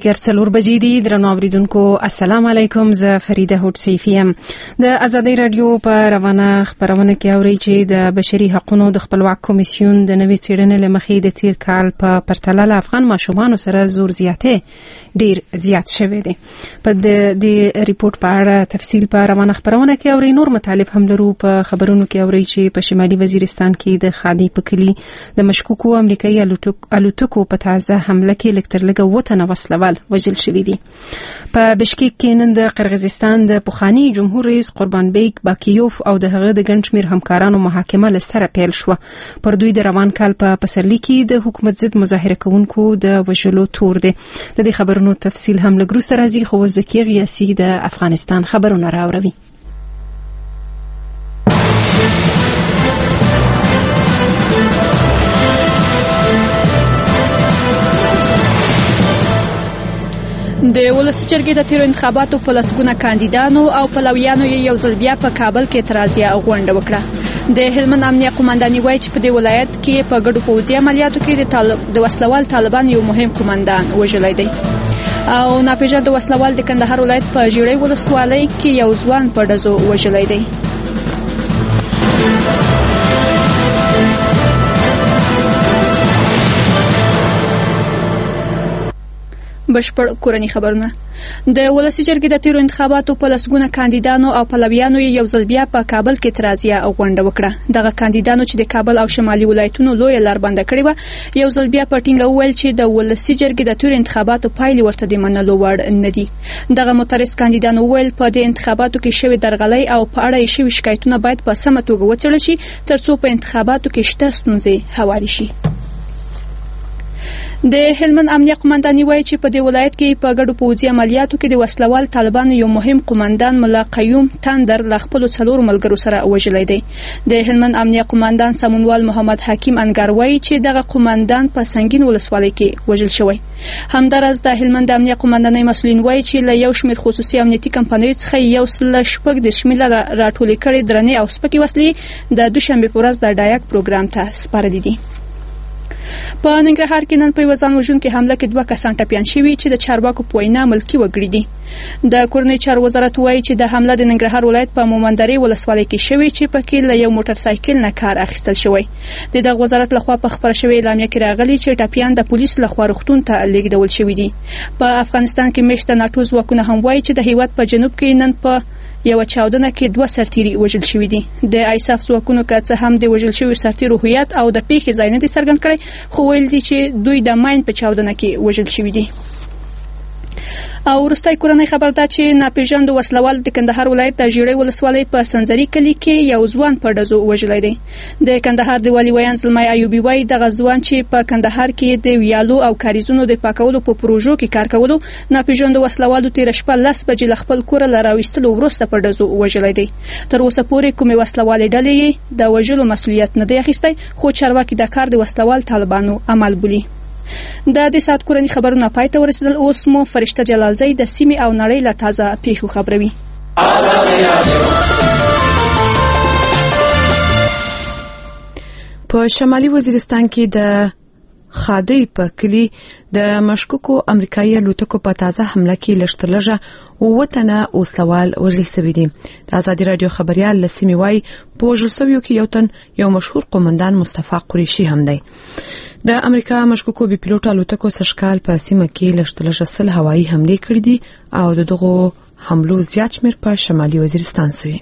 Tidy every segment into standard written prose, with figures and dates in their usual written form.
مازدیګر 4 بجې دي. درنو اوریدونکو السلام علیکم. زه فریده هوډ سیفی یم. د ازادي رادیو په روانه خبرونه کې اوري چې د بشري حقوقو د خپلواک کمیسیون د نوې څېړنې لمخې د تیر کال په پرتله له افغان ماشومانو سره زور زیاتې ډیر زیات شوی دی. په د ریپورت په اړه تفصیل په روانه خبرونه کې اوري. نور مطالب هم لرو. په خبرونو کې اوري چې په شمالي وزیرستان کې د خادي په کلی د مشکوکو امریکایي الوتکو په تازه حمله کې لکترلګه وطن وسلوال وژل شوی دي. په بشکیک کې نن د قرغیزستان د پخوانی جمهور رئیس قربان بیک باکیوف او د هغه د ګڼ شمېر همکارانو محاکمه له سره پیل شوه. پر دوی د روان کال په پسرلي کې د حکومت ضد مظاهره کوونکو د وژلو تور دی. د دې خبرونو تفصیل هم لږ وروسته راځي، خو زکیه غیاسي د افغانستان خبرونه راوړي. د ولس جرګې د تیرو انتخاباتو په لسګونه کاندیدانو او پلویانو یو ځل بیا په کابل کې اعتراضیه غونډه وکړه. د هلمند امنیه قومنداني وایي چې په دې ولایت کې په ګډو پوځي عملیاتو کې د وسلوال طالبان یو مهم قومندان وژلی دی. او ناپېژانده وسلوال د کندهار ولایت په ژیړۍ ولسوالۍ کې یو ځوان په ډزو وژلی دی. بشپړ کورنی خبرونه. د ولسی جرګې د تیرو انتخاباتو په لسګونه کاندیدانو او پلویانو یو ځل بیا په کابل کې اعتراضیه غونډه وکړه. دغه کاندیدانو چې د کابل او شمالي ولایتونو لوی لار بنده کړې و، یو ځل بیا په ټینګه وویل چې د ولسی جرګې د تیرو انتخاباتو پایلې ورته د منلو وړ نه دي. دغه معترض کاندیدانو وویل په دې انتخاباتو کې شوی درغلۍ او په اړه یې شوی شکایتونه باید په سمه توګه وڅېړل شي ترڅو په انتخاباتو کې شته ستونزې هوارې شي. د هلمند امنیه قومنداني وایي چې په دې ولایت کې په ګډو پوځي عملیاتو کې د وسلوال طالبانو یو مهم قومندان ملا قیوم تندر له خپلو 4 ملګرو سره وژلی دی. د هلمند امنیه قومندان سمونوال محمد حکیم انګار وایي چې دغه قومندان په سنگین ولسوالۍ کې وژل شوی. همدارس د هلمند امنیه قومندانۍ مسؤلین وایي چې له یو شمېر خصوصي امنیتي کمپنیو څخه 1.6 میلیونه راټولې کړې درنې او سپکې وسلې د دوشنبې په ورځ د ډایک پروګرام ته سپارلې دي. په ننګرهار کې نن په یو ځان وژونکې حمله کې 2 کسان ټپیان شوي چې د چارواکو په وینا ملکي وګړي دي. د کورنۍ چارو وزارت وایي چې د حمله د ننګرهار ولایت په مومندرې ولسوالۍ کې شوې چې پکې له یو موټر سایکل نه کار اخیستل شوی. د دغه وزارت لخوا په خبره شوې اعلامیه کې راغلي چې ټپیان د پولیسو لخوا روغتون ته لیږدول شوي دي. په افغانستان کې مشت ناتو ځواکونه هم وایي چې د هیواد په جنوب کې نن په یو چاودنه کې 2 سرتیري وژل شوي دي. د ایساف ځواکونو که څه هم د وژل شوي سرتیرو هویت او د پیښې ځای نه دي څرګند کړی، خو ویل دي چې دوی د ماین په چاودنه کې وژل شوي دي. او وروستی کورنۍ خبر ده چې ناپېژانده وسلوال د کندهار ولایت د ژیړۍ ولسوالۍ په سنځري کلي کې یو ځوان په ډزو وژلی دی. د کندهار د والي ویان زلمی ایوبي وایي دغه ځوان چې په کندهار کې د ویالو او کاریزونو د پاکولو په پروژو کې کار کولو، ناپېژانده وسلوالو تېره شپه 10 بجې له خپل کوره له راویستلو وروسته په ډزو وژلی دی. تر اوسه پورې کومې وسلوالې ډلې د وژلو مسؤلیت نه دی اخیستی، خو چارواکي د کار د وسلوال طالبانو عمل بولي. د دې ساعت کورنی خبرونه پای ته ورسېدل. اوس مو فرشته جلالزی د سیمې او نړۍ له تازه پیښو خبروي. په شمالي وزیرستان کې د خادي په کلی د مشکوکو امریکایي الوتکو په تازه حمله کې لشتلجه وطنه او سوال وژل شوی دی. د ازادي رادیو خبريال لسیمې وای په وژل شویو کې یو تن یو مشهور قومندان مصطفی قریشي هم دی. د امریکا مشکوکو بي پيلوټ الوتکو سشکال په سیمه کې لشتلجه سل هوایي حمله کړې دي او دغه حملو زیات شمیر په شمالي وزیرستان سوی.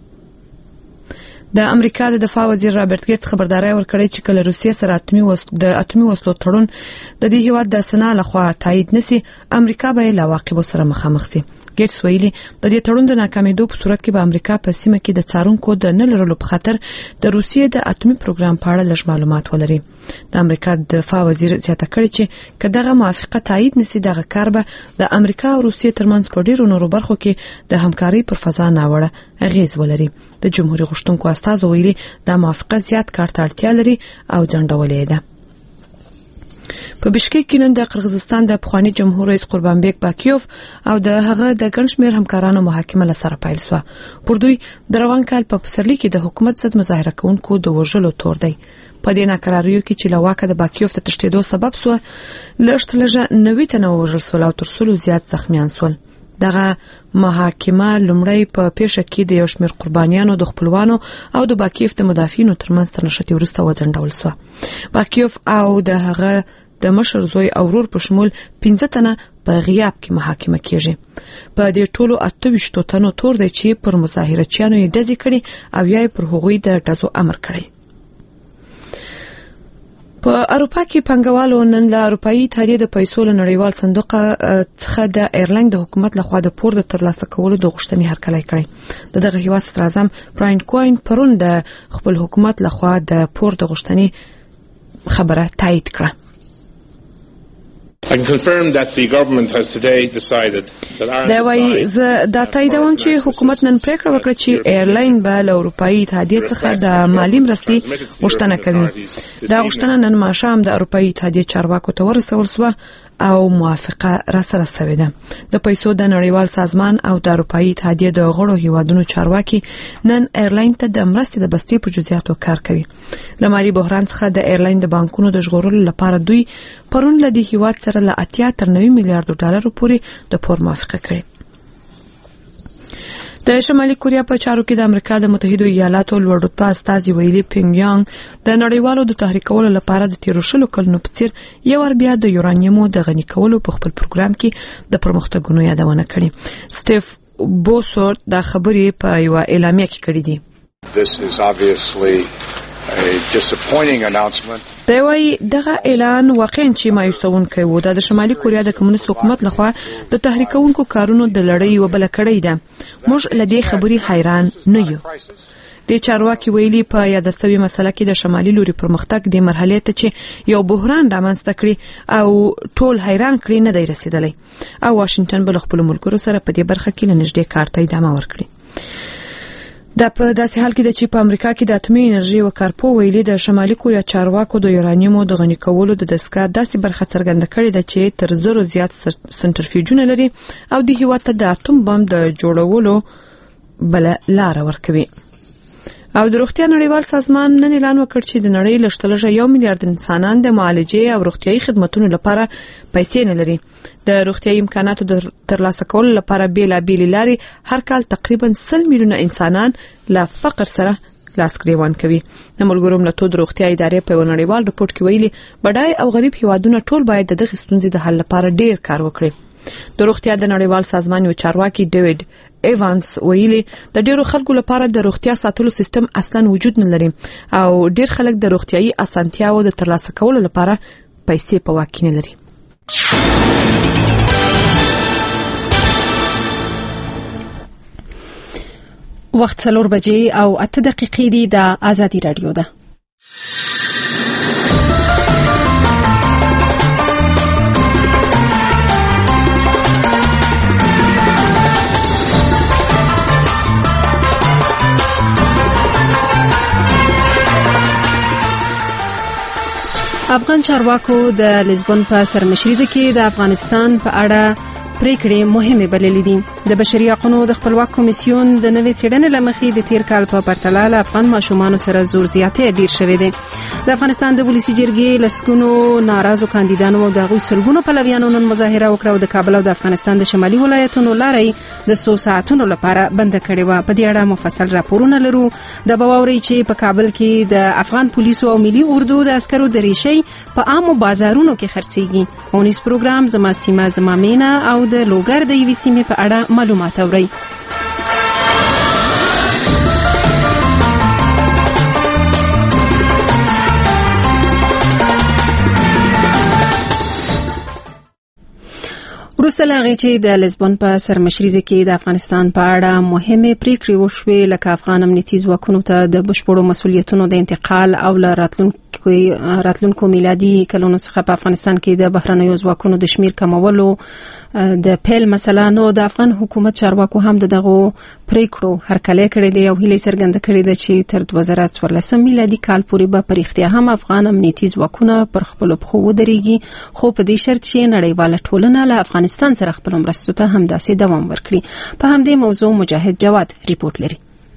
د امریکا د دفاع وزیر رابرټ ګیټس خبرداري ورکړې چې کله روسیې سره اتمی وسلو تړون د دې هیواد د سنا لخوا تایید نسی، امریکا به له واقعو سره مخامخ شي. ګیټس ویلي د دې تړون د ناکامیدو په صورت کې به امریکا په سیمه کې د څارونکو د نه لرلو په خاطر د روسیې د اتمی پروګرام په اړه لږ معلومات ولري. د امریکا د دفاع وزیر زیاته کړې چې کداغه موافقه تایید نسی دغه کار به د امریکا او روسیې ترمنځ په ډیرو نورو برخو کې د همکاري پر فضا ناوړه اغیز ولري. د جمهوریت غوښتونکو استازو ویلي د موافقه زیات کار ته اړتیا لري او ځنډولې ده. په بشکیک کې نن د قرغیزستان د پخوانی جمهور رئیس قربان بیک باکیوف او د هغه د ګڼ شمېر همکارانو محاکمه لسره پیل شوه. پر دوی د روان کال په پسرلي کې د حکومت ضد مظاهره کوونکو د وژلو تور دی. په دې ناکراریو کې چې لواکه د باکیوف ته تښتېدو سبب سو لږه 90 تنه وژل شول او تر 100 زیات زخمیان شول. دغه محاکمه لومړی په پیښه کې د یو شمېر قربانیانو د خپلوانو او د باکیوف د مدافعینو ترمنځ تر نښتې وروسته وځنډول شوه. باکیوف او د هغه د مشر زوی او ورور په شمول 15 تنه په غیاب کې محاکمه کیږي. په دې ټولو 28 تنو تور دی چې پر مظاهرچیانو یې ډزې کړي او یا پر هغوی د ډزو امر کړی. په اروپا کې پنګوالو نن له اروپאי اتحادیې د پیسو له نړیوال صندوق څخه د ایرلاین د حکومت لخوا د پور د ترلاسه کولو د غوښتنې هرکلی کړی. دغه هیواد صدر اعظم براین کوین پرون د خپل حکومت لخوا د پور د غوښتنې خبره تایید کړه. I can confirm that the government has today decided that دا وایي زه دا تاییدوم چې حکومت نن پریکړه وکړه چې ایرلاین به له اروپאי اتحادیې څخه د مالی مرستې غوښتنه کوي. دا غوښتنه نن ماښام د اروپאי اتحادیې چارواکو ته ورسول شوه او موافقه راسره شوې ده. د پیسو د نړیوال سازمان او د اروپאי اتحادیې د غړو هیوادونو چارواکي نن ایرلاین ته د مرستې د بستې په جزئیاتو کار کوي. له مالی بحران څخه د ایرلاین د بانکونو د ژغورلو لپاره دوی پرون له دې هیواد سره له 80 تر 90 میلیارډ ډالر پورې د پور موافقه کړې. د شمالي کوریا په چارو کې د امریکا د متحده ایالاتو لوړ رتبه استازي ویلي پینګیانګ د نړیوالو د تحریکولو لپاره د 13 کلونو په څیر یو ور بیا د یورانیمو د غني کولو په خپل پروګرام کې د پرمختګونو یادونه کړې. سټیف بوسورت دا خبرې په یو اعلامیه کې کړې دي. This is obviously a disappointing announcement. دا وایي دغه اعلان واقعاً چې مایوسونکی و. د شمالي کوریا د کمونیست حکومت لخوا د تحریکونکو کارونو د لړۍ وبله کړې ده. موږ له دې خبرې حیران نه یو. د چارواکي ویلي په یاد شوی مسله کې د شمالي لوري پرمختګ د مرحلې ته چې یو بحران رامنځته کړي او ټول حیران کړي نه دی رسیدلی او واشنگټن بل خپل ملګرو سره په دې برخه کې نږدې کار ته ادامه ورکړي. دا په داسې حال کې د چې په امریکا کې د اتمي انرژي وکارپو ویلي د شمالي کوریا چارواکو د یورانیمو د غني کولو د دستګاه داسې برخه څرګنده کړې ده چې تر 100 زیات سنټرفیوجونه لري او د هیواد ته د اتم بم د جوړولو بل لار ورکوي. او د روغتیا نړیوال سازمان نن اعلان وکړ چې د نړۍ لږترلږه 1 میلیارډ انسانان د معالجې او روغتیايي خدماتو لپاره پیسې نه لري. د روغتیايي امکاناتو د ترلاسه کولو لپاره بیلابېلې لارې هر کال تقریبا 100 میلیونه انسانان له فقر سره لاس ګریوان کوي. د ملګرو ملتونو د روغتیا ادارې په یو نړیوال رپورټ کې ویلي بډای او غریب هیوادونه ټول باید دغه ستونزې د حل لپاره ډیر کار وکړي. د روغتیا د نړیوال سازمان یو چارواکي ډیوډ ایوانس ویلي د ډیرو خلکو لپاره د روغتیا ساتلو سیستم اصلا وجود نه لري او ډیر خلک د روغتیايي اسانتیاو د ترلاسه کولو لپاره پیسې په واک کې نه لري. وخت 4 بجې او 8 دقیقې دي. د آزادي رادیو ده. افغان چارواکو د لیزبون په سرمشرۍ کې د افغانستان په اړه پریکړې مهمه بللې دي. د بشري حقوقو د خپلواک کمیسیون د نوې څېړنې لمخې د تیر کال په پرتله له افغان ماشومان سره زور زیاتې ډیر شوې دي. د افغانستان د ولسی جرګې لسګونو ناراضو کاندیدانو او د غوي سلګونو پلویانو نن مظاهره وکړه او د کابل او د افغانستان د شمالي ولایتونو لارې د 100 ساعتونو لپاره بند کړې و. په دې اړه مفصل راپورونه لرو. د باوري چې په کابل کې د افغان پولیسو او ملي اردو د عسکرو د ریشي په عامو بازارونو کې خرڅيږي. اونیس پروګرام زما سیمه زما مینا او د لوګر د یوې سیمې په اړه معلومات اوري. وروسته له هغې چې د لیزبون په سرمشرۍ کې د افغانستان په اړه مهمه پریکړې وشوې لکه افغان امنیتي ځواکونو ته د بشپړو مسؤلیتونو د انتقال او راتلونکو میلادي کلونو څخه په افغانستان کې د بهرنیو ځواکونو د شمیر کمولو د پیل مسله نو د افغان حکومت چارواکو هم دغه پریکړو هرکلی کړی دی او هیله څرګنده کړې ده چې تر 2014 میلادي کال پورې به پر اختیار هم افغان امنیتي ځواکونه پر خپل پخو ودرېږي خو په دې شرط چې نړیواله ټولنه له افغانستان سره خپل مرستو ته هم داسې دوام ورکړي. په همدې موضوع مجاهد جواد ریپورت لري.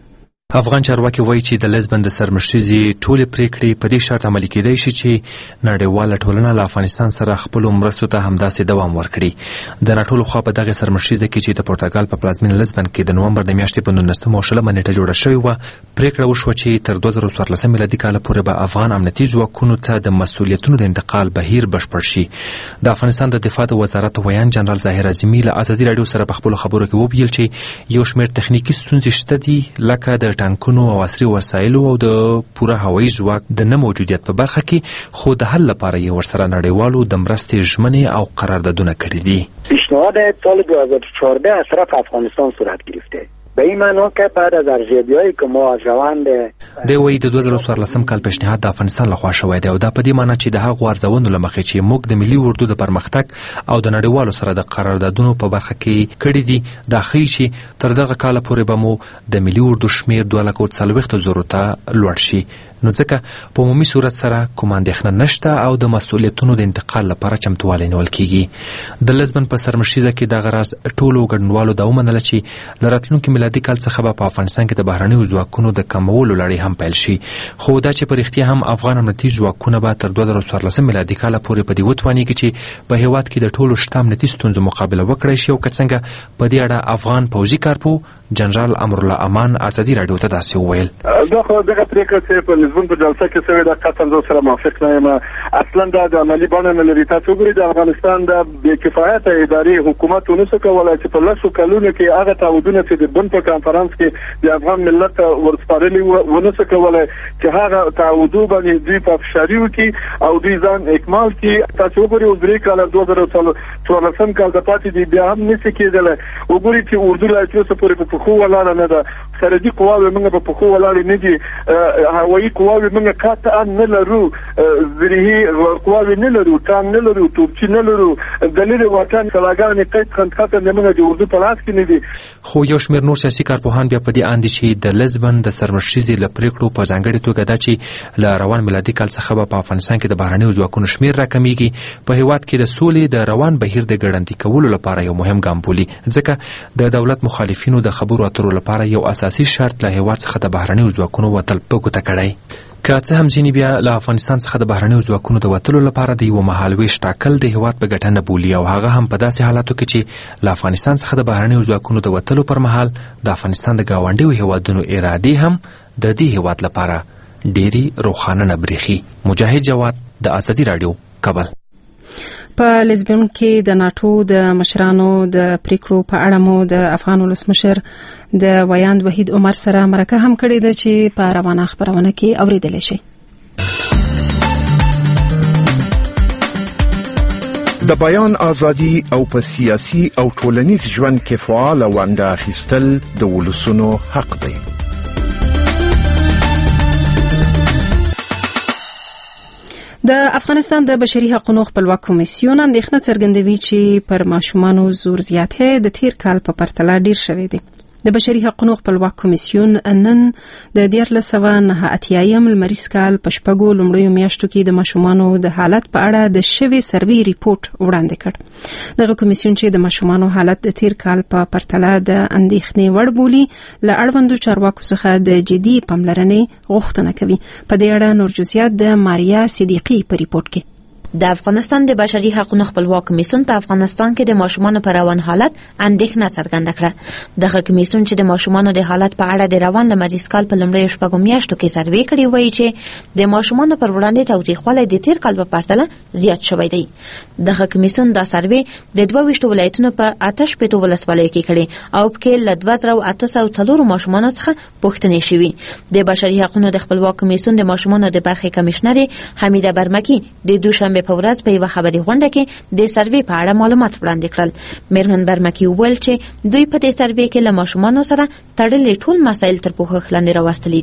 افغان چارواکي وایي چې د لزبن د سرمشریزي ټولې پریکړې په دې شرط عملي کېدای شي چې نړیواله ټولنه له افغانستان سره خپلو مرستو ته همداسې دوام ورکړي. د ناټو لخوا په دغه سرمشریزه کې چې د پرتګال په پلازمینه لزبن کې د نومبر د میاشتې په 19 او 20 نیټه جوړه شوې وه، پریکړه وشوه چې تر 2014 میلادي کال پورې به افغان امنیتي ځواکونو ته د مسؤلیتونو د انتقال بهیر بشپړ شي. د افغانستان د دفاع د وزارت ویان جنرال ظاهر اعظمي له ازادي راډیو سره په خپلو خبرو کې وویل چې یو شمېر تخنیکي ستونزې شته دي، لکه د ټانکونو او عصري وسایلو او د پوره هوایي ځواک د نه موجودیت په برخه کې، خو د حل لپاره یې ورسره نړیوالو د مرستې ژمنې او قراردادونه کړي دي. پیشنهاد سال 2014 از طرف افغانستان صورت گرفته. به این معنا که بعد از ارزیابی‌هایی که ما از روند دی وایي د 2014 کال پیشنهاد د افغانستان لخوا شوی دی او دا په دې معنی چې د هغو ارزونو له مخې چې موږ د ملي اردو د پرمختګ او د نړیوالو سره د قراردادونو په برخه کې کړي دي، دا ښیي چې تر دغه کاله پورې به مو د ملي اردو شمېر 240,000 ته لوړ شي. نو ځکه په عمومي صورت سره کوم اندېښنه نشته او د مسؤلیتونو د انتقال لپاره چمتووالی نیول کیږي. د لزبن په سرمشریزه کې دغه راز ټولو ګډونوالو دا ومنله چې له راتلونکي میلادي کال څخه به په افغانستان کې د بهرنیو ځواکونو د کمولو لړۍ هم پیل شي، خو دا چې په رښتیا هم افغان امنیتي ځواکونه به تر 2014 میلادي کال پورې په دې وتوانیږي چې په هیواد کې د ټولو شته امنیتي ستونزو مقابله وکړي شي. او که څنګه په دې اړه افغان پوځي کارپو جنرال امرالله امان ازادي راډیو ته داسې وویل: دغه پریکړه چې په لزبن په جلسه کې شوې ده قطعا زه سره موافق نه یم. اصلا دا د عملي بڼه نه لري. تاسو وګورئ د افغانستان د بېکفایته ادارې حکومت ونشو کولی چې په لسو کلونو کې هغه تعهدونه چې د بن په کنفرانس کې د افغان ملت ورسپارلي ونشو کولی چې هغه تعهدو باندې دوی په افشاري وکړي او دوی ځان اکمال کړي. تاسو وګورئ اوس درې کاله 2014 کال د پاتې دي بیا هم نشي کېدلی. وګورئ چې اردو لا تر اوسه پورې په پښو ولاړه نه ده. سرحدي قواوې موږ په پښو ولاړې نه دي. هوایي قواوې موږ قطعا نه لرو. زرهي قواوې نه لرو. ټانک نه لرو. توپچي نه لرو. د لرې واټن کلاګانې قید خندخته نه موږ د اردو په لاس کې نه دي. خو یو شمېر نور سیاسي کارپوهان بیا په دې اند دي چې د لزبن د سرمشریزې له پریکړو په ځانګړې توګه دا چې له روان میلادي کال څخه به په افغانستان کې د بهرنیو ځواکونو شمېر راکمیږي، په هیواد کې د سولې د روان بهیر د ګړندي کولو لپاره یو مهم ګام بولي، ځکه د دولت مخالفینو د خبرو اترو لپاره یو اساسي شرط له هیواد څخه د بهرنیو ځواکونو وتل په ګوته کړی. که څه هم ځینې بیا له افغانستان څخه د بهرنیو ځواکونو د وتلو لپاره د یو مهالویش ټاکل د هیواد په ګټه نه بولي، او هغه هم په داسې حالاتو کې چې له افغانستان څخه د بهرنیو ځواکونو د وتلو پر مهال د افغانستان د ګاونډیو هیوادونو ارادې هم د دې هیواد لپاره ډېرې روښانه نه برېښي. مجاهد جواد، د ازادي راډیو، کابل. په لزبن کې د ناټو د مشرانو د پریکړو په اړه مو د افغان ولسمشر د ویاند وحید عمر سره مرکه هم کړې ده چې په روانه خبرونه کې اوریدل شي. د بیان ازادي او په سیاسي او ټولنیز ژوند کې فعال ونډه اخیستل د ولسونو حق دی. د افغانستان د بشري حقوقو خپلواک کمیسیون اندېښنه څرګندوي چې پر ماشومانو زور زیاتې د تیر کال په پرتله ډیر شوی دی. د بشري حقوقو خپلواک کمیسیون نن د 1989 لمریز کال په شپږو لومړیو میاشتو کې د ماشومانو د حالت په اړه د شوی سروي ریپورت وړاندې کړ. دغه کمیسیون چې د ماشومانو حالت د تیر کال په پرتله د اندېښنې وړ بولي، له اړوندو چارواکو څخه د جدي پاملرنې غوښتنه کوي. په دې اړه نور جزئیات د ماریا صدیقی په ریپورت کې. د افغانستان د بشري حقوقو خپلواک کمیسیون په افغانستان کې د ماشومانو پر روان حالت اندېښنه څرګنده کړه. دغه کمیسیون چې د ماشومانو د حالت په اړه د روان لمریز کال په لومړیو شپږو میاشتو کې سروې کړې، وایي چې د ماشومانو پر وړاندې تاوتریخوالی د تیر کال په پرتله زیات شوی دی. دغه کمیسیون دا سروې د 22 ولایتونو په 88 ولسوالیو کې کړې او پکې له 2804 ماشومانو څخه پوښتنې شوې. د بشري حقوقو د خپلواک کمیسیون د ماشومانو د برخې کمشنرې حمیده برمکی د دوشنبه په ورځ په یو خبري غونډه کې د سروې په اړه معلومات وړاندې کړل. میرمن برمکی وویل چې دوی په دې سروې کې له ماشومانو سره تړلې ټول مسایل تر پوښښ لاندې راوستلي دي.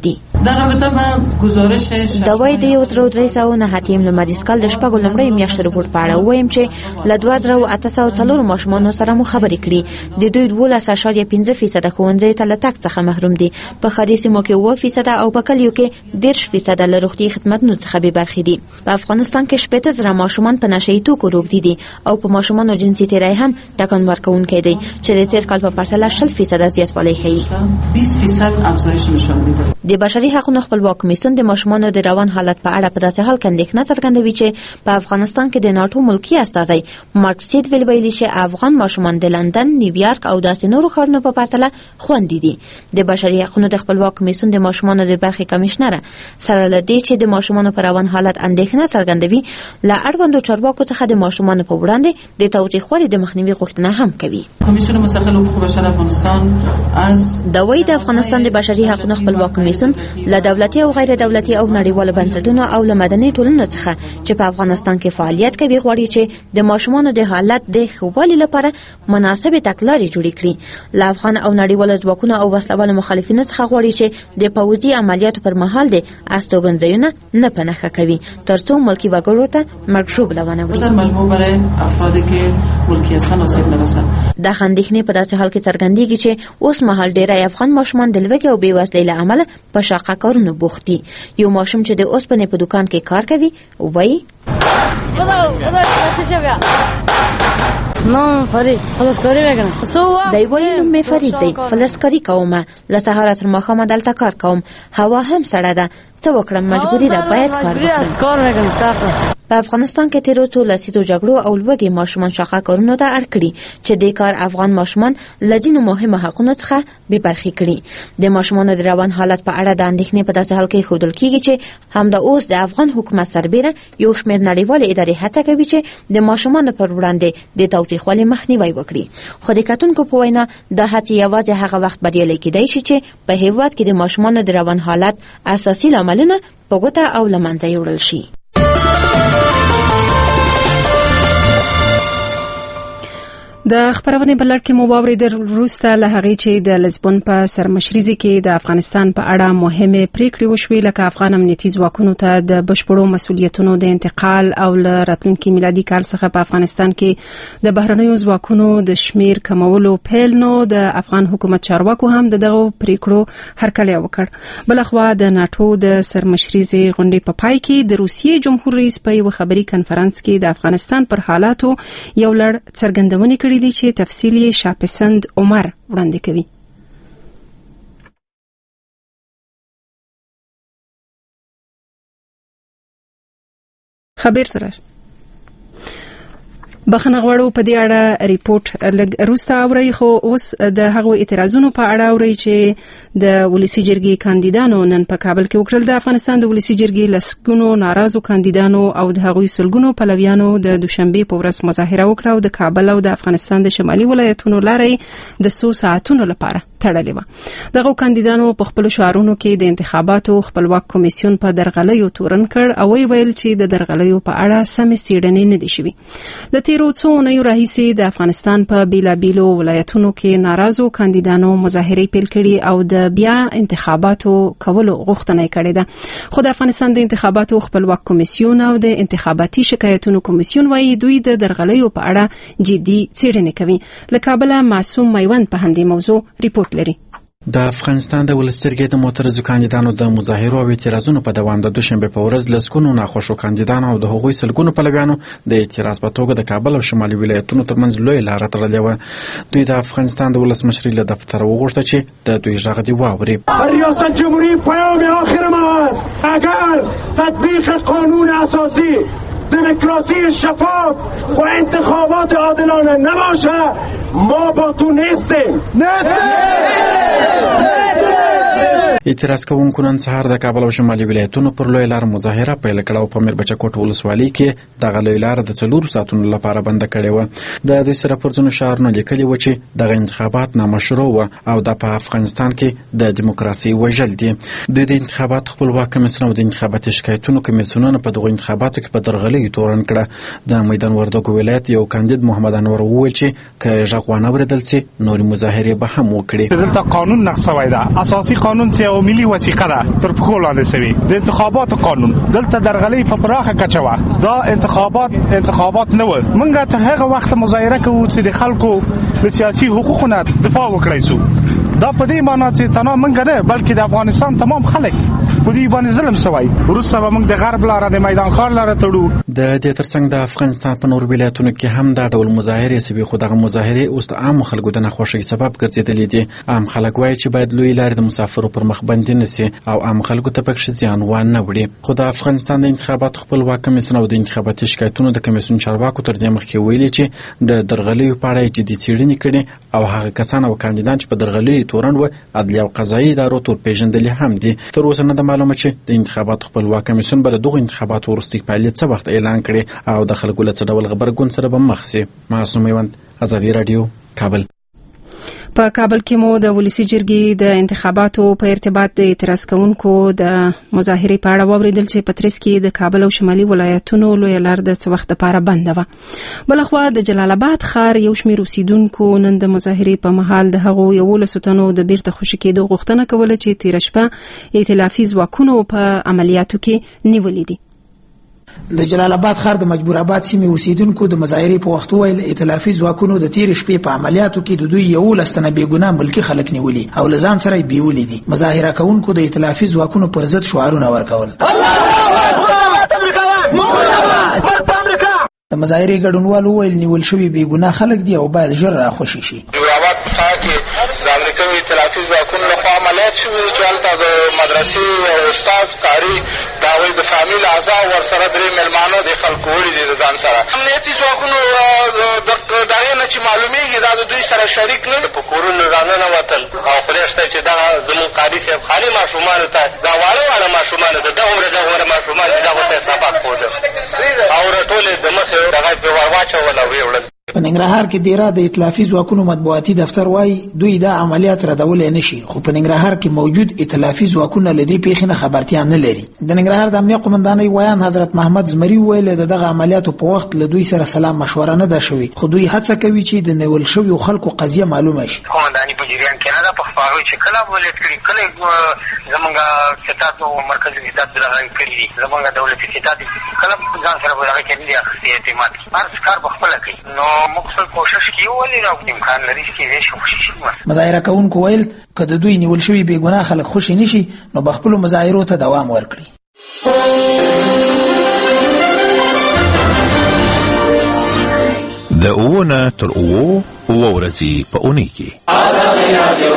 در رابطه با گزارش د وای د 1309 مریضکال د شپږو لومړی میاشتې رپورټ په اړه وایم چې له 2804 ماشومانو سره مو خبرې کړې د دوی 12.5% ښوونځي ته له تګ څخه محروم دي په ښاري سیمو کې 9% او په کلیو کې 10% له روغتي خدماتو څخه بې برخې دي په افغانستان کې 80,000 ماشومان په نشهیي توکو روږدي دي او په ماشومانو جنسي تیری هم ټاکن ورکوونکی دی چې د تیر کال په پرتله 60% زیاتوالی ښیي 20% افزایش نشان میده د بشري حقوقو خپلواک کمیسیون د ماشومانو د روان حالت په اړه په داسې حال کې اندېښنه څرګندوي چې په افغانستان کې د ناتو ملکی استازی مارک سیډویل ویلي چې افغان ماشومان د لندن، نیویارک او داسې نورو ښارونو په پرتله خوندي دي. د بشري حقوقو د خپلواک کمیسیون د ماشومانو د برخې کمشنره سره له دې چې د ماشومانو پر روان حالت اندېښنه څرګندوي له اړوندو چارواکو څخه د ماشومانو په وړاندې د تاوتریخوالي د مخنیوي غوښتنه هم کوي. کمیسیون مستقل حقوق بشر افغانستان از د افغانستان د بشري حقوقو خپلواک کمیسیون له دولتي او غیر دولتي او نړیوالو بنسټونو او له مدني ټولنو څخه چې په افغانستان کې فعالیت کوي غواړي چې د ماشومانو د حالت د ښه والي لپاره مناسبې تګلارې جوړې کړي. له افغان او نړیوالو ځواکونو او وسلوالو مخالفینو څخه غواړي چې د پوځي عملیاتو پر مهال د استوګنځایونه نه په نښه کوي ترڅو ملکي وګړو ته مرګ ژوبله ونه وړي. در مجموع برای افرادی که ملکی هستند آسیب نرسد. د اندېښنې په داسې حال کې څرګندېږي چې اوس مهال ډېری افغان ماشومان د لوږې او بېوزلۍ له امله په شاقه کارونو بوخت دي. یو ماشوم چې د اوسپنې په دوکان کې کار کوي وایي نام فرید فلسکاری میکنم. دی وایي نوم مې فرید دی، فلسکاري کومه، له سهاره تر ماښامه دلته کار کوم، هوا هم سړه ده، څه وکړم مجبوري ده باید کار وکړم. په افغانستان کې تیرو څو لسیزو جګړو او لوږې ماشومان شاقه کارونو ته اړ کړي چې دې کار افغان ماشومان له ځینو مهمو حقونو څخه بې برخې کړي. د ماشومانو د روان حالت په اړه د اندېښنې په داسې حال کې ښودل کېږي چې همدا اوس د افغان حکومت سربیره یو شمېر نړیوالې ادارې هڅه کوي چې د ماشومانو پر وړاندې د تاوتریخوالي مخنیوی وکړي. خو د کتونکو په وینا دا هڅې یوازې هغه وخت بریالۍ کېدای شي چې په هېواد کې د ماشومانو د روان حالت اساسي لاملونه په ګوته او له منځه یوړل شي. د خبرونې بلړ کې مو واوریدل وروسته له هغې چې د لزبون په سرمشریزي کې د افغانستان په اړه مهمه پریکړې وشوې لکه افغان امنیتي ځواکونو ته د بشپړو مسؤلیتونو د انتقال او له راتلونکي میلادي کال څخه په افغانستان کې د بهرنیو ځواکونو د شمیر کمولو پیل. نو د افغان حکومت چارواکو هم دغه پریکړو هرکلی وکړ. بلخوا د ناتو د سرمشریزي غونډې په پای کې د روسیې جمهور رئیس په یو خبري کنفرانس کې د افغانستان پر حالاتو یو لړ څرګندونې کړې دي چې تفصیل یې شاپسند عمر وړاندې کوي. خبر سره بخنه غواړو په دې اړه ریپورت لږ روسته اوري، خو اوس د هغو اعتراضونو په اړه اوري چې د ولسی جرګې کاندیدانو نن په کابل کې وکړل. د افغانستان د ولسی جرګې لسګونو ناراضو کاندیدانو او د هغوی سلګونو پلویانو د دوشنبه په ورځ مظاهره وکړه او د کابل او د افغانستان د شمالي ولایتونو لارې د 100 ساعتونو لپاره تړلې و. دغه کاندیدانو په خپل شعارونو کې د انتخاباتو خپلواک کمیسیون په درغلیو تورن کړ او ویل چې د درغلیو په اړه سمې څېړنې نه دي شوې. د تیرو څو اونیو راهیسې د افغانستان په بیلابیلو ولایتونو کې ناراضو کاندیدانو مظاهرې پیل کړي او د بیا انتخاباتو کولو غوښتنه کړې ده. خو د افغانستان د انتخاباتو خپلواک کمیسیون او د انتخاباتي شکایتونو کمیسیون وايي دوی د درغلیو په اړه جدي څېړنې کوي. له کابله معصوم میوند په همدې موضوع ریپورت لري. د افغانستان د ولسمشرګۍ د معترضو کاندیدانو د مظاهرو او اعتراضونو په دوام د دوشنبه په ورځ لسګونو ناخوښو کاندیدانو او د هغوی سلګونو پلویانو د اعتراض په توګه د کابل او شمالي ولایتونو ترمنځ لوی لاره تړلې وه. دوی د افغانستان د ولسمشرۍ له دفتره وغوښته چې د دوی غږ دې واوري. ریاست جمهوری پیام آخر ما است اگر تطبیق قانون اساسی دموکراسی شفاف و انتخابات عادلانه نباشه ما با تو نیستیم. اعتراض کوونکو نن سهار د کابل او شمالي ولایتونو پر لوی لار مظاهره پیل کړه او په میربچه کوټ ولسوالۍ کې دغه لوی لار د 4 ساعتونو لپاره بند کړې و. د دوی سره پر ځینو شعارونو لیکلي و چې دغه انتخابات نامشروع و او د په افغانستان کې د دیموکراسي وژل دي. دوی د انتخابات خپلواک کمیسیون او د انتخاباتي شکایتونو کمیسیونونو په دغه انتخاباتو کې په درغلۍ تورن کړه. د میدان وردګو ولایت یو کاندید محمد انور وویل چې که غږ ونه اوریدل شي نورې مظاهرې به هم وکړي. دلته قانون نقض شوی ده، اساسي قانون چې یو ملي وثیقه ده تر پښو لاندې سوي د انتخاباتو قانون دلته درغلي په پراخه کچه وه دا انتخابات نه و موږ تر هغه وخت مظاهره کوو چې د خلکو د سیاسي حقوقو نه دفاع وکړای شو دا په دې معنی چې تنها موږ نه بلکې د افغانستان تمام خلک په دې باندې ظلم شوی وروسته به موږ د غرب لاره د میدان ښار لاره تړو د دې ترڅنګ د افغانستان په نورو ولایتونو کې هم دا ډول مظاهرې سوي خو دغه مظاهرې اوس د عام خلکو د ناخوښۍ سبب ګرځېدلې دي عام خلک وایي چې باید لوی لارې د مسافرو پر مخ بندي نشي او عام خلکو ته پکې زیان ونه وړي خو د افغانستان د انتخاباتو خپلواک کمیسیون او د انتخاباتي شکایتونو د کمیسیون چارواکو تر دې مخکې ویلي چې د درغلیو په اړه جدي څېړنې کړي او هغه کسان او کاندیدان چې په درغلیو تورن و عدلي او قضایي ادارو تور پیژندلي هم دي تر اوسه نه معلومه چې د انتخاباتو خپلواک کمیسیون به دغه انتخاباتو وروستي فعالیت څه وخت اعلان کړي او د خلکو له څه ډول خبرګون سره به مخ شي معصوم میوند ازادي رادیو کابل په کابل کې مو د ولسی جرګې د انتخاباتو په ارتباط د اعتراض کوونکو د مظاهرې په اړه واوریدل چې پترس کې د کابل او شمالي ولایتونو لوی لار د څه وخت لپاره بند و بلخوا د جلال آباد ښار یو شمېر اوسیدونکو نن د مظاهرې په مهال د هغو 11 تنو د بیرته خوشي کېدو غوښتنه کوله چې تیر شپه ائتلافي ځواکونو په عملیاتو کې نیولې دي د جلال آباد ښار د مجبور آباد سیمې اوسیدونکو د مظاهرې په وخت ویل ائتلافي ځواکونو د تیر شپې په عملیاتو کې د دوی 11 تنه بېګناه ملکي خلک نیولي او لزان سره بیولې دي مظاهره کوونکو د ائتلافي ځواکونو پر ضد شعارونه ورکول د مظاهرې ګډونوالو ویل نیول شوي بېګناه خلک دي او باید ژر راخوشي شي د امریکا ائتلافي ځواکونو لخوا عملیات شوي چې هلته د مدرسې او استاد کاري د هغوی د فامیل اعضا ورسره درې مېلمانه د خلکو وړي دي د ځان سره امنیتي ځواکونو د هغې نه چې معلومېږي دا د دوی سره شریک نه په کورونو راننوتل او خدای شته چې دغه زموږ قاري صاحب خالي ماشومانو ته دا واړه ماشومانو ته دغه ماشومان چې دغو ته سبق ښوده او راټولې د مخې دغه پرې ور واچول او ویې وړل په ننګرهار کې دیره د ائتلافي ځواکونو مطبوعاتي دفتر وایي دوی دا عملیات ردولی نشي خو په ننګرهار کې موجود ائتلافي ځواکونه له دې پیښې نه خبرتیا نه لري د ننګرهار د امنیه قومندانۍ ویان حضرت محمد زمري وویل دغه عملیاتو په وخت له دوی سره سلام مشوره نه ده شوې خو دوی هڅه کوي چې د نیول شویو خلکو قضیه معلومه شي قومنداني په جریان کې نه ده په خپاره چې کله عملیات کړي کله زمونږ ستات او مرکزي ستات دغه کړي دي زمونږ دولتي ستات کله ځان سره به دغه کې دي اعتماد هر کار په خپله کوي نو موږ کوشش کوي ولې راو امکان لري چې دې شو خوشي شي مظاهره کوونکو ویل که د دوی نیول شوي بېګناه خلک خوشي نشي نو به خپلو مظاهرو ته دوام ورکړي د اوونه تر اوو ورځې په اونۍ کې آزادي رادیو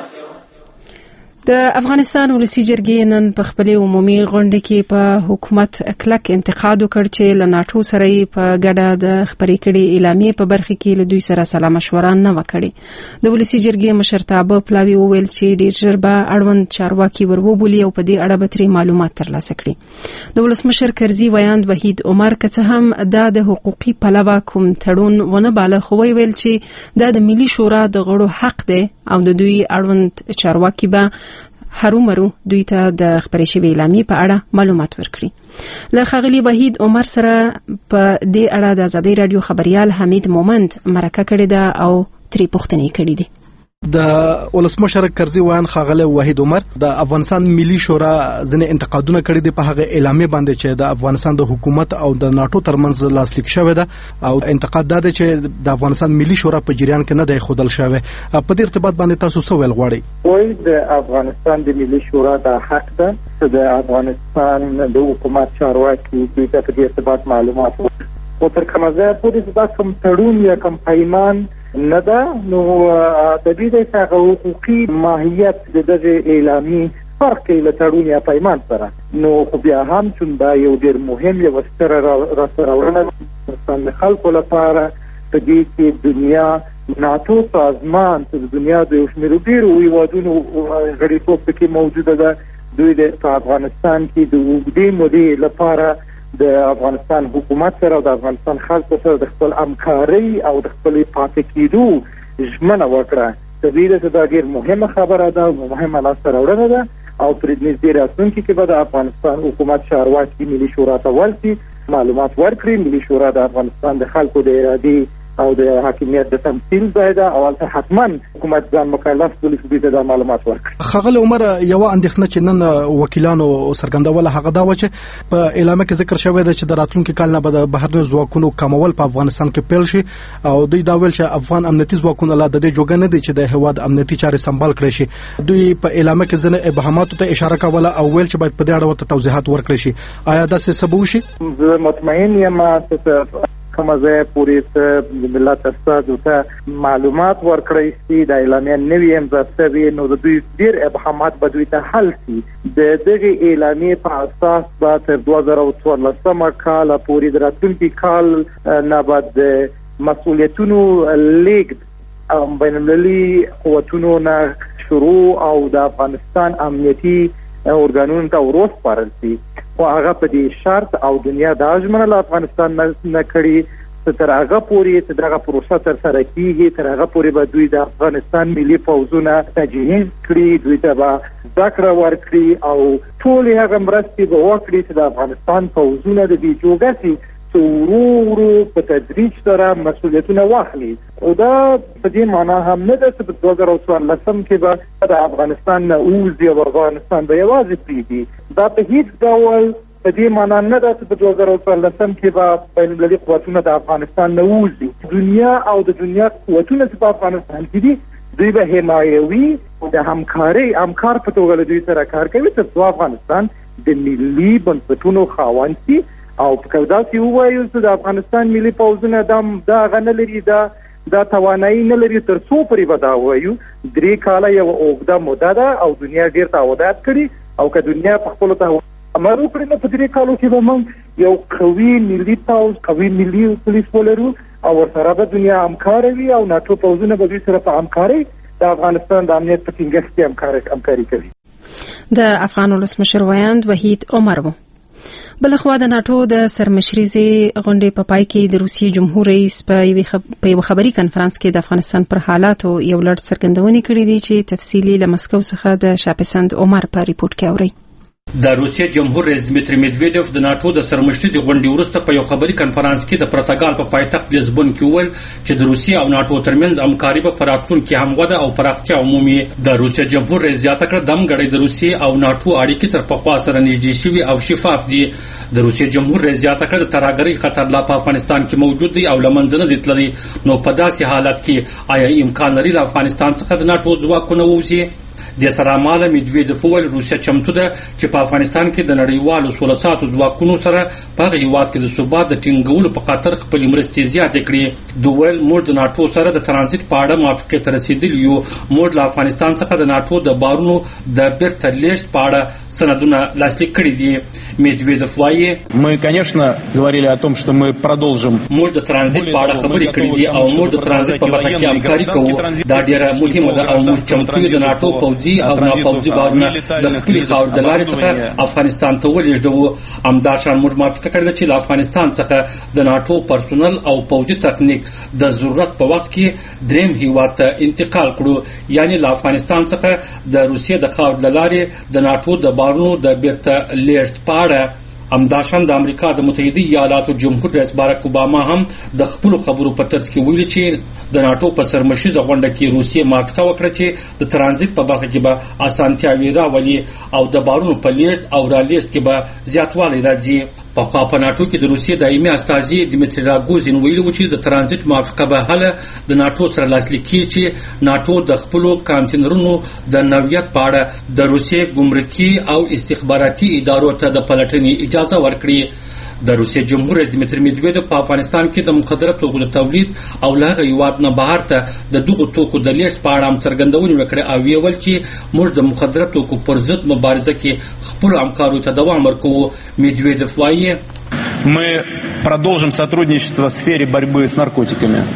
د افغانستان ولسی جرګې نن په خپل عمومي غونډه کې په حکومت کلک انتقاد وکړ چې له ناټو سره په ګډه د خبرې کړي اعلامیې په برخه کې له دوی سره سلا مشوره نه وکړي د ولسی جرګې مشرتابه پلاوی وویل چې ډېر ژر به اړوند چارواکي وربولي او په دې اړه به ترې معلومات ترلاسه کړي د ولسمشر کرزي ویاند وحید عمر که څه هم دا د حقوقي پلوه کوم تړون ونه باله خو ویل چې دا د ملي شورا د غړو حق دی او د دوی اړوند چارواکي به هرومرو دوی ته د خبرې شوې اعلامیې په اړه معلومات ورکړي له ښاغلي وحید عمر سره په دې اړه د آزادۍ رادیو خبريال حمید مومند مرکه کړې ده او ترې پوښتنې کړې دي د ولسمشر کرزي وان خاغله وحید عمر د افغانستان ملي شورا ځنې انتقادونه کړي دي په هغه اعلامیه باندې چې د افغانستان د حکومت او د ناټو ترمنځ لاسلیک شوی ده او انتقاد ده چې د افغانستان ملي شورا په جریان کې نه دی خودل شوی په دې ارتباط باندې تاسو څه ویل غواړئ وای د افغانستان د ملي شورا د حق ده چې د افغانستان د حکومت چارواکي د دې ارتباط معلومات او تر کومه ځای پورې دا کوم تړون یا کوم پیمان نه ده نو د دې د حقوقي ماهیت د دغه اعلامیې فرق کوي له تړون یا پیمان سره نو خو بیا هم چې دا یو ډېر مهم یو ستره راستراوړنه د خلکو لپاره په دې کې دنیا ناتو سازمان د دنیا د یو شمېر ډېرو هېوادونو غړیتوب پکې موجوده ده دوی د افغانستان کې د اوږدې مودې لپاره د افغانستان حکومت سره او د افغانستان خلکو سره د خپل همکارۍ او د خپلې پاتې کېدو ژمنه وکړه د دې دا ډېر مهمه خبره ده او مهمه لاسته راوړنه ده او تر نږدې راتلونکي کې به د افغانستان حکومت چارواکي ملي شورا ته ورسي معلومات ورکړي ملي شورا د افغانستان د خلکو د ارادې او د حاکمیت د تمثيل ځای ده او هلته حتما حکومت ځان مکلف بولي چې دوی ته معلومات ورکړي. خغل عمر یو اندېښنه چې نن وکیلانو څرګندوله هغه دا و چې په اعلامیه کې ذکر شوی دی چې د راتلونکي کال نه به بهرنیو ځواکونو کمول په افغانستان کې پیل شي او دوی دا ویل چې افغان امنیتي ځواکونه لا د دې جوګه نه دي چې د هواد امنیتي چارې سمبال کړي شي. دوی په اعلامیه کې ځنه ابهامات ته اشاره کوله او ویل چې باید په دې اړه ورته توضیحات ورکړي شي. آیا دا څه سبب شي؟ زه مطمئن یم چې کومه ځای پورې د ملت استازو ته معلومات ورکړی شي د اعلامیه نوي امضا شوې نو د دوی ډېر ابهامات به دوی ته حل شي. د دغې اعلامیې په اساس به تر 2014 کال پورې د راتلونکي کال نه به د مسؤلیتونو لیږد بین المللي قوتونو نه شروع او د افغانستان امنیتي ارګانونو ته وروسپارل شي. خو هغه په دې شرط او دنیا د ژمنه له افغانستان نه کړي چې تر هغه پورې چې دغه پروسه تر سره کیږي تر هغه پورې به دوی د افغانستان ملي پوځونه تجهیز کړي، دوی ته به ذکر ورکړي او ټول هغه مرستې به وکړي چې د افغانستان پوځونه د دې جوګه شي چې ورو په تدریج سره مسؤلیتونه واخلي. او دا په دې معنا هم نه ده چې په 2014 کې به د افغانستان نه ووځي او افغانستان به یوازې پرېږدي. دا په هیڅ ډول په دې معنا نه ده چې په 2014 کې به بین المللي قوتونه د افغانستان نه ووځي. دنیا او د دنیا قوتونه چې په افغانستان کې دي دوی به حمایوي او د همکار په توګه دوی سره کار کوي تر افغانستان د ملي بنسټونو خاوند شي. او په کوداسي وایو چې د افغانستان ملي پوځونه دا غنه لري دا توانایي نه لري تر څو پرې ودا وایو 3 کاله یو اوږده موده ده او دنیا ډیر تعهدات کړي او که دنیا په خپل ته امر وکړي نو په 3 کالو کې به موږ یو قوي ملي پوځ قوي ملي پولیس ولرو او ورسره به دنیا همکار وي او ناتو پوځونه به دوی سره په همکاري د افغانستان د امنیت په ټینګښت کې همکاري کوي. د افغان ولسمشر ویاند وحید عمر وو. بلخوا د ناتو د سرمشريزي غونډې په پای کې د روسیې جمهور رئیس په یو خبري کانفرنس کې د افغانستان پر حالاتو یو لړ څرګندونې کړې دي چې تفصیلی له مسکو څخه د شاپسند عمر په ریپورت کې اوري. د روسیې جمهور رئیس دمیتری میدویدوف د ناتو د سرمشريزي غونډې وروسته په یو خبري کانفرنس کې د پرتګال په پایتخت لیزبون کې وویل چې د روسیې او ناتو ترمنځ همکاري په راتلونکي کې هم وده او پراختیا عمومي. د روسیې جمهور رئیس زیاته کړه دمګړی د روسیې او ناتو اړیکې تر پخوا سره نږدې شوي او شفاف دي. د روسیې جمهور رئیس زیاته کړه د ترهګرۍ خطر لا په افغانستان کې موجود دی او لمنځه نه دی تللی. نو په داسې حالت کې آیا امکان لري له افغانستان څخه د ناتو ځواکونه ووځي؟ د سراماله میدویدوف وویل روسیه چمتو ده چې په افغانستان کې د نړیوالو سولساتو ځواکونو سره په هغه هیواد کې د ثبات د ټینګولو په خاطر خپل مرستې زیاتې کړي. دوی ویل موږ د ناتو سره د ترانزیت په اړه موافقې ته رسیدلی یو. موږ له افغانستان څخه د ناتو د بارونو د بیرته لیږد په اړه سندونه لاسلیک کړي دي. میدویدوف وایي мы конечно говорили о том что мы продолжим. موږ د ترانزیت په اړه خبرې کړې دي او موږ د ترانزیت په برخه کې همکاري کوو. دا ډیره مهمه ده او موږ چمتو یو د ناتو پوځي او ناپوځي بارونه د خپل خاور د لارې څخه افغانستان ته ولېږدو. همداشان موږ موافقه کړې چې له افغانستان څخه د ناتو پرسونل او پوځي تکنیک د ضرورت په وخت کې دریم هیواد ته انتقال کړو. یعنی له افغانستان څخه د روسیې د خاور د لارې د ناتو د بارونو د بیرته لیږد په اړه. همداشان د امریکا د متحده ایالاتو جمهور رئیس باراک اوباما هم د خپل خبرو په ترڅ کې ویلي چې د ناتو په سرمشریزه غونډه کې روسیې موافقه وکړه چې د ترانزیت په برخه کې به اسانتیاوي راولي او د بارونو په لیږد او را لیږد کې به زیاتوالی راځي. په خوا په ناتو کې د روسیې دایمي استازي دمیتری راګوزین ویلي و چې د ترانزیت موافقه به هله د ناتو سره لاسلیک کیږي چې ناتو د خپل کانټینرونو د نوعیت په اړه د روسیې ګمرکي او استخباراتي ادارو ته د پلټنې اجازه ورکړي. د روسیې جمهور رئیس دمیتری میدویدوف په افغانستان کې د مخدره توکو د تولید او له هغه هیواد نه بهر ته د دغو توکو د لیږد په اړه هم څرګندونې وکړې او ویل چې موږ د مخدره توکو پر ضد مبارزه کې خپل همکارو ته دوام ورکوو. میدویدوف وایي мы продолжим сотрудничество в сфере борьбы с наркотиками.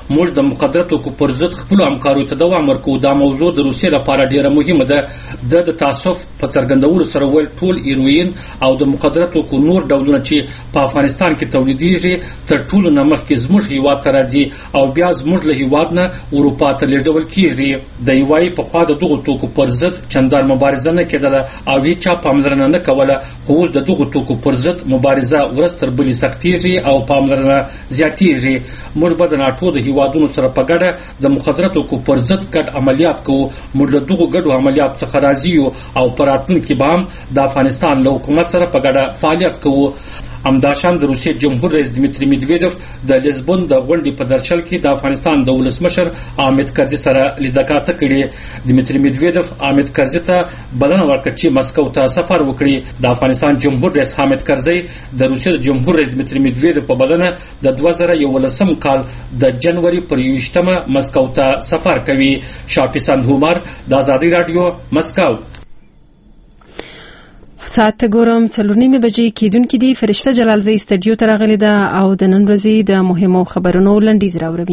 موږ د مقدره توکو پر ضد خپل همکارو ته دوام ورکوو. دا موضوع د روسیې لپاره ډیره مهمه ده. د تاسف په څرګندولو سره ویل ټول هیروین او د مقدره توکو نور ډولونه چې په افغانستان کې تولیدېږي تر ټولو نه مخکې زموږ هیواد ته راځي او بیا زموږ له هیواد نه اروپا ته لیږدول کیږي. د یوای په خوا د دغو توکو پر ضد چندان مبارزه نه کېدله او هیچا پاملرنه نه کوله، خو اوس د دغو توکو پر ضد مبارزه ورځ تر بلې سختېږي او پاملرنه زیاتېږي. موږ به د ناټو د هیوادونو سره په ګډه د مخدره توکو پر ضد ګډ عملیات کوو. موږ له دغو ګډو عملیاتو څخه راضي یو او په راتلونکي به هم د افغانستان له حکومت سره په ګډه فعالیت کوو. همداشان د روسیې جمهور رئیس دمیتری میدویدوف د لیزبون د غونډې په درشل کې د افغانستان د ولسمشر حامد کرزي سره لیدکاته کړې. دمیتری میدویدوف حامد کرزي ته بلنه ورکړه چې مسکو ته سفر وکړي. د افغانستان جمهور رئیس حامد کرزي د روسیې د جمهور رئیس دمیتری میدویدوف په بلنه د 2011 کال د جنوري پر 21 مسکو ته سفر کوي. شافي سندهومر د آزادی رادیو مسکو. ساعت ګورم 4:30 بجې کېدونکې دي. فرشته جلالزی استډیو ته راغلې ده او د نن ورځې د مهمو خبرونو لنډیز راوړي.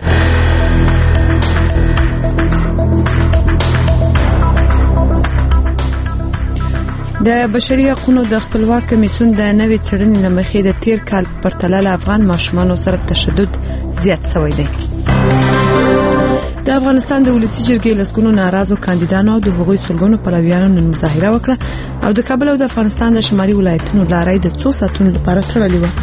د بشري حقوقو د خپلواک کمیسیون د نوې څېړنې مخې د تیر کال پرتله له افغان ماشومانو سره تشدد زیات شوی دی. د افغانستان د ولسی جرګې لسګونو ناراضو کاندیدانو د هغوی سلګونو پلویانو نن مظاهره وکړه او د کابل او د افغانستان د شمالي ولایتونو لارې د 2 ساعتونو لپاره تړلې و.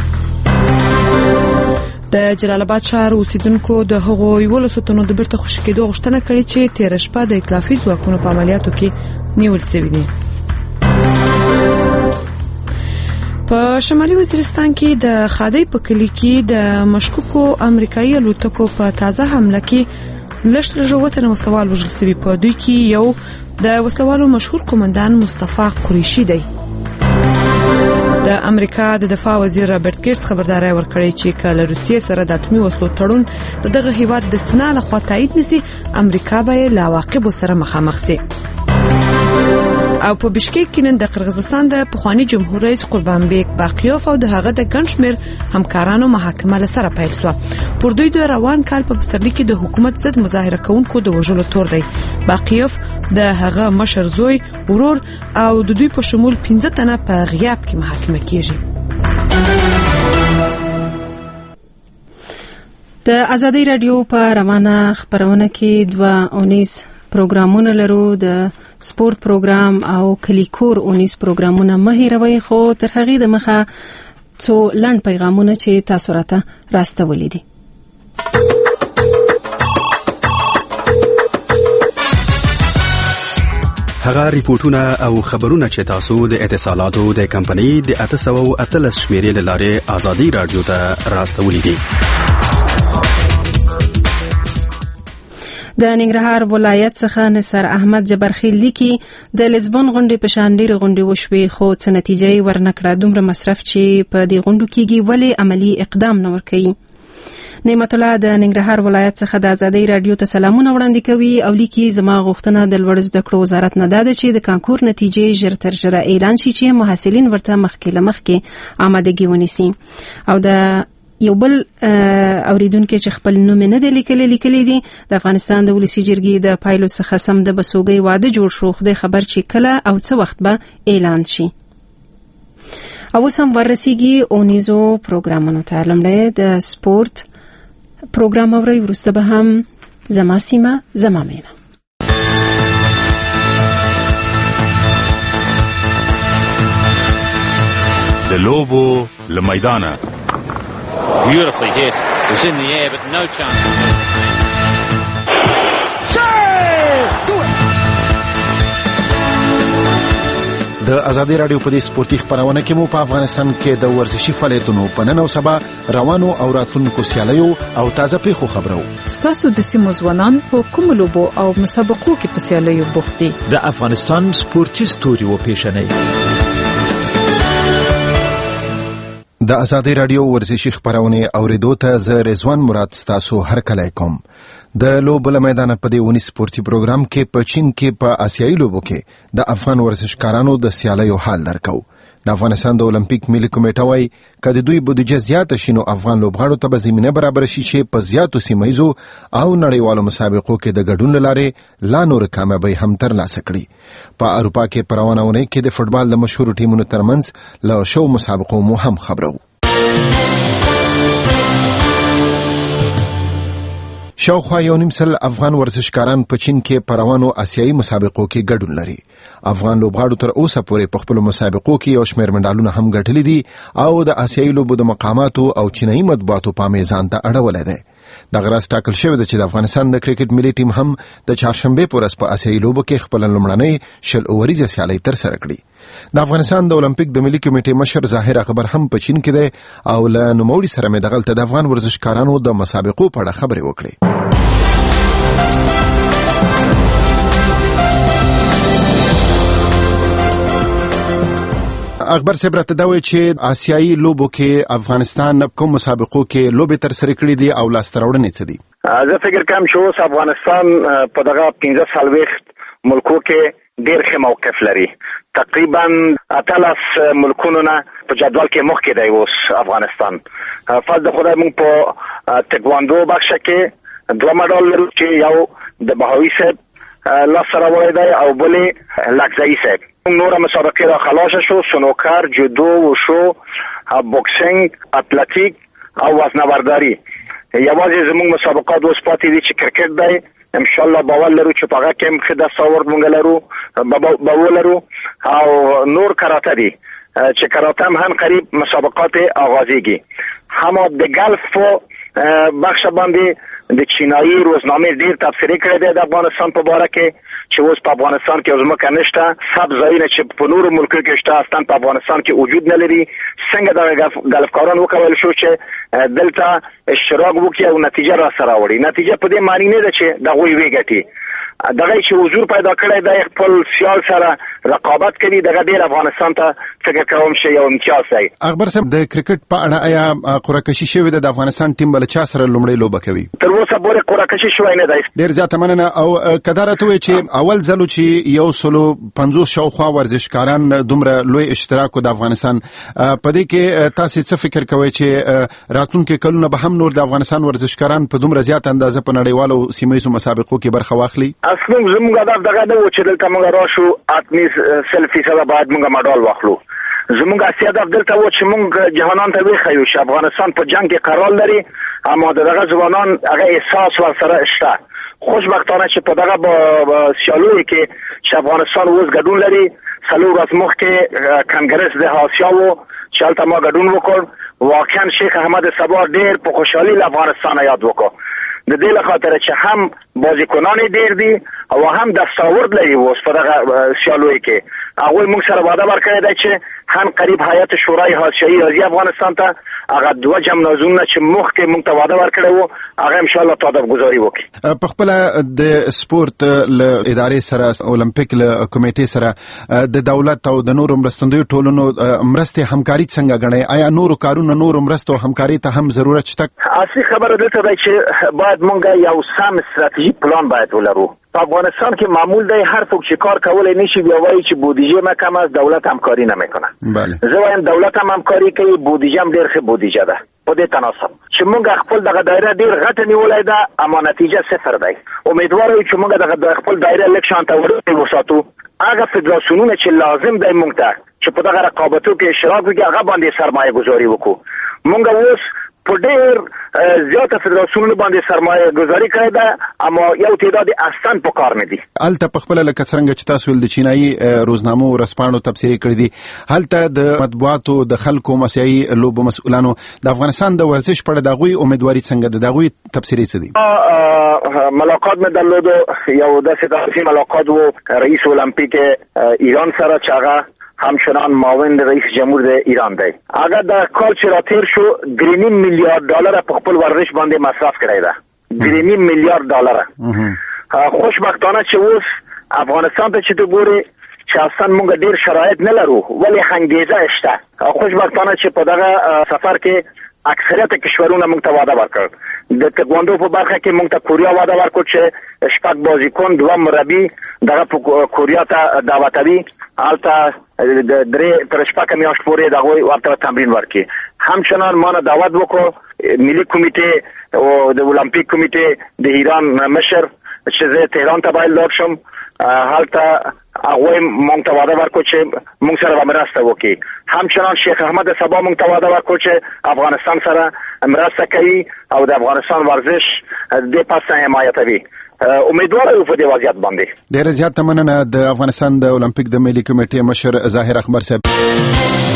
د جلال آباد شهر اوسیدونکو د هغوی 11 تنو د بیرته خوشی کېدو غوښتنه کړې چې تیر شپه د ائتلافي ځواکونو په عملیاتو کې نیول شوي دي. په شمالي وزیرستان کې د خادۍ په کلی کې د مشکوکو امریکایي الوتکو په تازه حمله کې لږ وطن وسلوال وژل شوي. په دوی کې یو د وسلوالو مشهور قومندان مصطفی قریشي دی. د امریکا د دفاع وزیر رابرټ ګیټس خبرداري ورکړې چې کله روسیې سره د اټومي وسلو تړون دغه هیواد د سنا لخوا تایید نشي، امریکا به له عواقبو سره مخامخ شي. او په بشکیک کې نن د قرغیزستان د پخوانی جمهور رئیس قربانبek باقیوف او د هغه د ګنشمیر همکارانو محاکمه لسره پیل شو. پر دوی د روان کال په پسرلي کې د حکومت ضد مظاهره کوونکو د وژلو تور دی. باقیوف د هغه مشر زوی، ورور او د دوی په شمول 15 تنه په غیاب کې محاکمه کیږي. د آزادی رادیو په روانه خبرونه کې 2 پروګرامونه لرو. د سپورت پروګرام او کلیکور 19 پروګرامونه مهیروي، خو تر هغه د مخه څو لنډ پیغامونه چې تاسو راته راستولې دي. هغه ریپورتونه او خبرونه چې تاسو د اتصالاتو د کمپنۍ د 813 شمیرې لاره آزادی رادیو ته راستولې دي. د ننګرهار ولایت څخه نصر احمد جبرخیل لیکي د لیزبون غونډې په شان ډېرې غونډې وشوې، خو څه نتیجه ورنکړه. دومره مصرف چې په دې غونډو کېږي ولې عملی اقدام نه ورکوي. نعمت الله د ننګرهار ولایت څخه د آزادی رادیو ته سلامونه وړاندې کوي او لیکي زما غوښتنه د لوړ زده کړو وزارت نه ده چې د کانکور نتیجې ژر تر ژره اعلان شي چې محصلین ورته مخکې آمادګي ونیسي. او د یو بل اوریدونکو چې خپل نوم نه دی لیکلی دي د افغانستان د ولسی جرګې د پایلو څخه سم د بسوګي واده جوړ شو، خدای خبر چې کله او څه وخت به اعلان شي. او سم ورسیږي اونیزو پروګرامونو ته. لمړی د سپورت پروګرام اوري، ورسته به هم زما سیمه زما مینه. د لوبو لمیدانه. Beautifully hit. It was in the air, but no chance. د آزادی رادیو په دې سپورتي خبرونه کې مو په افغانستان کې د ورزشي فعالیتونو په نن او سبا روانو او راتلونکو سیالیو او تازه پیښو خبرو. ستاسو د سیمو ځوانان په کوم لوبو او مسابقو کې په سیالیو بوخت دي؟ د افغانستان سپورتي ستوري و پیژنئ. د آزادی رادیو ورزشي خبرونه اوریدو ته ز رضوان مراد تاسو هر کله کوم. د لوبو میدان په دې ونی سپورتي پروګرام کې په چین کې په آسیایي لوبو کې د افغان ورزشکارانو د سیالیو حال درکو. د افغانستان د اولمپیک ملي کمیټه وايي کله دوی بودیجه زیاته شي نو افغان لوبغاړو ته به زمينه برابر شي چې په زیاتو سیمایزو او نړیوالو مسابقو کې د ګډون لاره لا نور کامیابی هم ترلاسه کړي. په اروپا کې په روانه ونې کې د فوتبال د مشهور ټیمونو ترمنځ له شو مسابقو مو هم خبرو. شاوخوا 1.5 افغان ورزشکاران په چین کې په روانو آسیایي مسابقو کې ګډون لري. افغان لوبغاړو تر اوسه پورې په خپل مسابقو کې یو شمېر منډالونه هم ګټلي دي او د آسیایي لوبو د مقاماتو او چینایي مطبوعاتو په میزان ته اړولې ده. د غرض ټاکل شوی دی چې د افغانستان د کرکټ ملي ټیم هم د چهارشنبه په ورځ په آسیایي لوبو کې خپل لومړنۍ شل اوریزه سیالي تر سره کړي. د افغانستان د اولمپیک د ملي کمیټې مشر ظاهر اکبر هم په چین کې دی او له نوموړي سره مې دغلته د افغان ورزشکارانو د مسابقو په اړه خبرې وکړې. اکبر صاحب راته دا وایي چې آسیایي لوبو کې افغانستان کوم مسابقو کې لوبې تر سره کړې دي او لاسته راوړنې څه دي؟ زه فکر کوم چې اوس افغانستان په دغه 15 ملکو کې ډېر ښه موقف لري. تقریبا 18 ملکونو نه په جدول کې مخکې دی اوس افغانستان. فضل د خدای موږ په تکواندو بخشه کې 2 مډال لرو چې یو د بهاوي صاحب لاسته راوړی دی او بلې لکزایي صاحب. نور مسابقه را خلاص شو، سنوکر، جودو، وشو، بوکسینگ، اتلتیک او وزنه‌برداری. یوازې زموږ مسابقات اوس پاتې دي چې کرکټ دی. ان شاء الله باور لرو چې په هغه کې هم ښه دستاورد مونږ لرو به ولرو او نور کراته دي چې کراته هم قریب مسابقات آغازیږي. هم د ګلف بخش باندې د چینایي روزنامه ډیر تفسیری کړی دی د افغانستان په اړه کې چې اوس په افغانستان کې ځمکه نشته، سب ځایونه چې په نورو ملکو کې شته اصلا په افغانستان کې وجود نه لري. څنګه د ګلفکاران وکول شو چې دلته اشتراک وکړي او نتیجه را سره وړي. نتیجه په دې معنی نه ده چې د غوي ویګټي دغه چې حضور پیدا کړی د خپل سیال سره رقابت کوي. دغه ډیر افغانستان ته فکر کوم چې یو امتیاز دی. اکبر صاحب د کرکټ په اړه آیا قرعه‌کشي شوې ده د افغانستان ټیم بل چا سره لومړی لوبه کوي؟ تر اوسه پورې قرعه‌کشي شوې نه ده. ډیر زیاته مننه. او کدارته وي چې اول ځلو چې یو سلو 50 شاوخوا ورزشکاران دومره لوی اشتراک د افغانستان په دې کې تاسو څه فکر کوئ چې راتلونکي کلونه به هم نور د افغانستان ورزشکاران په دومره زیات اندازه په نړیوالو سیمایي مسابقو کې برخه واخلي؟ اصلا زموږ هدف دغه نه و چې دلته موږ راشو 8% باید موږ مډال واخلو. زموږ اصلي هدف دلته و چې موږ جهانان ته وښیو چې افغانستان په جنگ کې قرار لري، اما دغه ځوانان هغه احساس ورسره شته. خوشبختانه چې په دغه سیالوي کې چې افغانستان اوس ګډون لري، څلور ورځې مخکې کنګرس د آسیا و چې هلته ما ګډون وکړ. واقعا شیخ احمد صبا ډېر په خوشحالي له افغانستان یاد وکړ. د دې لخاطر چې هم بازیکنان ډېر دي او هم دستاورد لري اوس په دغه سیالوي کې. هغوی موږ سره وعده ورکړې ده چې هم قریب هیئت شورای آسیایي راځي افغانستان ته. هغه 2 جمنازونه چې مخکې موږ ته وعده ورکړی و هغه ان شاء الله تادف گذاري وکړي. په خپل د سپورت له ادارې سره اولمپیک له کمیټې سره د دولت او د نورو مرستندویو ټولنو مرستې همکاري څنګه غنئ؟ آیا نورو کارونو نورو مرستو همکاري ته هم ضرورت شته؟ اصلي خبره دلته ده چې باید موږ یو سم استراتیژیک پلان باید ولرو. په افغانستان کې معمول دی هر څوک چې کار کولای نشي بیا وایي چې بودیجه ما کم است، دولت همکاری نمیکنه. بله زه وایم دولت هم همکاری کوي، بودیجه هم ډېر ښه بودیجه ده. په دې تناسب چې موږ خپل دغه دایره ډېر غټه نیولې ده اما نتیجه صفر دی. امیدوار یو چې موږ دغه خپل دایره لږ شان ته وساتو. هغه فدراسیونونه چې لازم دی موږ ته چې په دغه رقابتو کې اشتراک وکړي هغه باندې سرمایه گذاري وکړو. موږ اوس په ډېر زیاته فدراسیونونو باندې سرمایه گذاري کړې ده اما یو تعداد اصلا په کار نه دي. هلته په خپله لکه څرنګه چې تاسو د چینایي روزنامو ورځپاڼو تبصرې کړې دي، هلته د مطبوعاتو د خلکو مسیحي لوبو مسؤلانو د افغانستان د ورزش په اړه د هغوی امیدواري څنګه ده؟ د هغوی تبصرې څه دي؟ ملاقات مې درلودو، یو داسې تاسیسي ملاقات و رئیس اولمپیک ایران سره چې هغه همچنان معاون رئیس جمهور د ایران دی. هغه د کال چې راتیر شو 3.5 میلیارد ډالر په خپل ورزش باندې مصرف کړی ده. 3.5 میلیارد ډالر. خوشبختانه چې اوس افغانستان ته چې ته ګورې چې اصلا موږ ډېر شرایط نه لرو ولی انګیزه شته. خوشبختانه چې په دغه سفر کې اکثریت کشورونه موږ ته وعده ورکړ د تکواندو په برخه کې موږ ته کوریا وعده ورکړ چې شپږ بازیکن 2 مربي دغه په کوریا ته دعوتوي البته د درې تر شپږ میاشتې پورې دغه ورته تمرین ورکړي همچنان ما نه دعوت وکړو ملي کمیټه او د اولمپیک کمیټه د ایران مشر چې زه تهران ته باید لاړ شم هلته هغه مونږ ته وعده ورکړ چې مونږ سره مرسته وکړي همچنان شیخ احمد صبا مونږ ته وعده ورکړ چې افغانستان سره مرسته کوي او د افغانستان ورزش د پاسه حمایتوي امیدوار یو په دې وضعیت باندې ډېر زیات مننه د افغانستان د اولمپیک د ملي کمیټې مشر ظاهر اکبر صاحب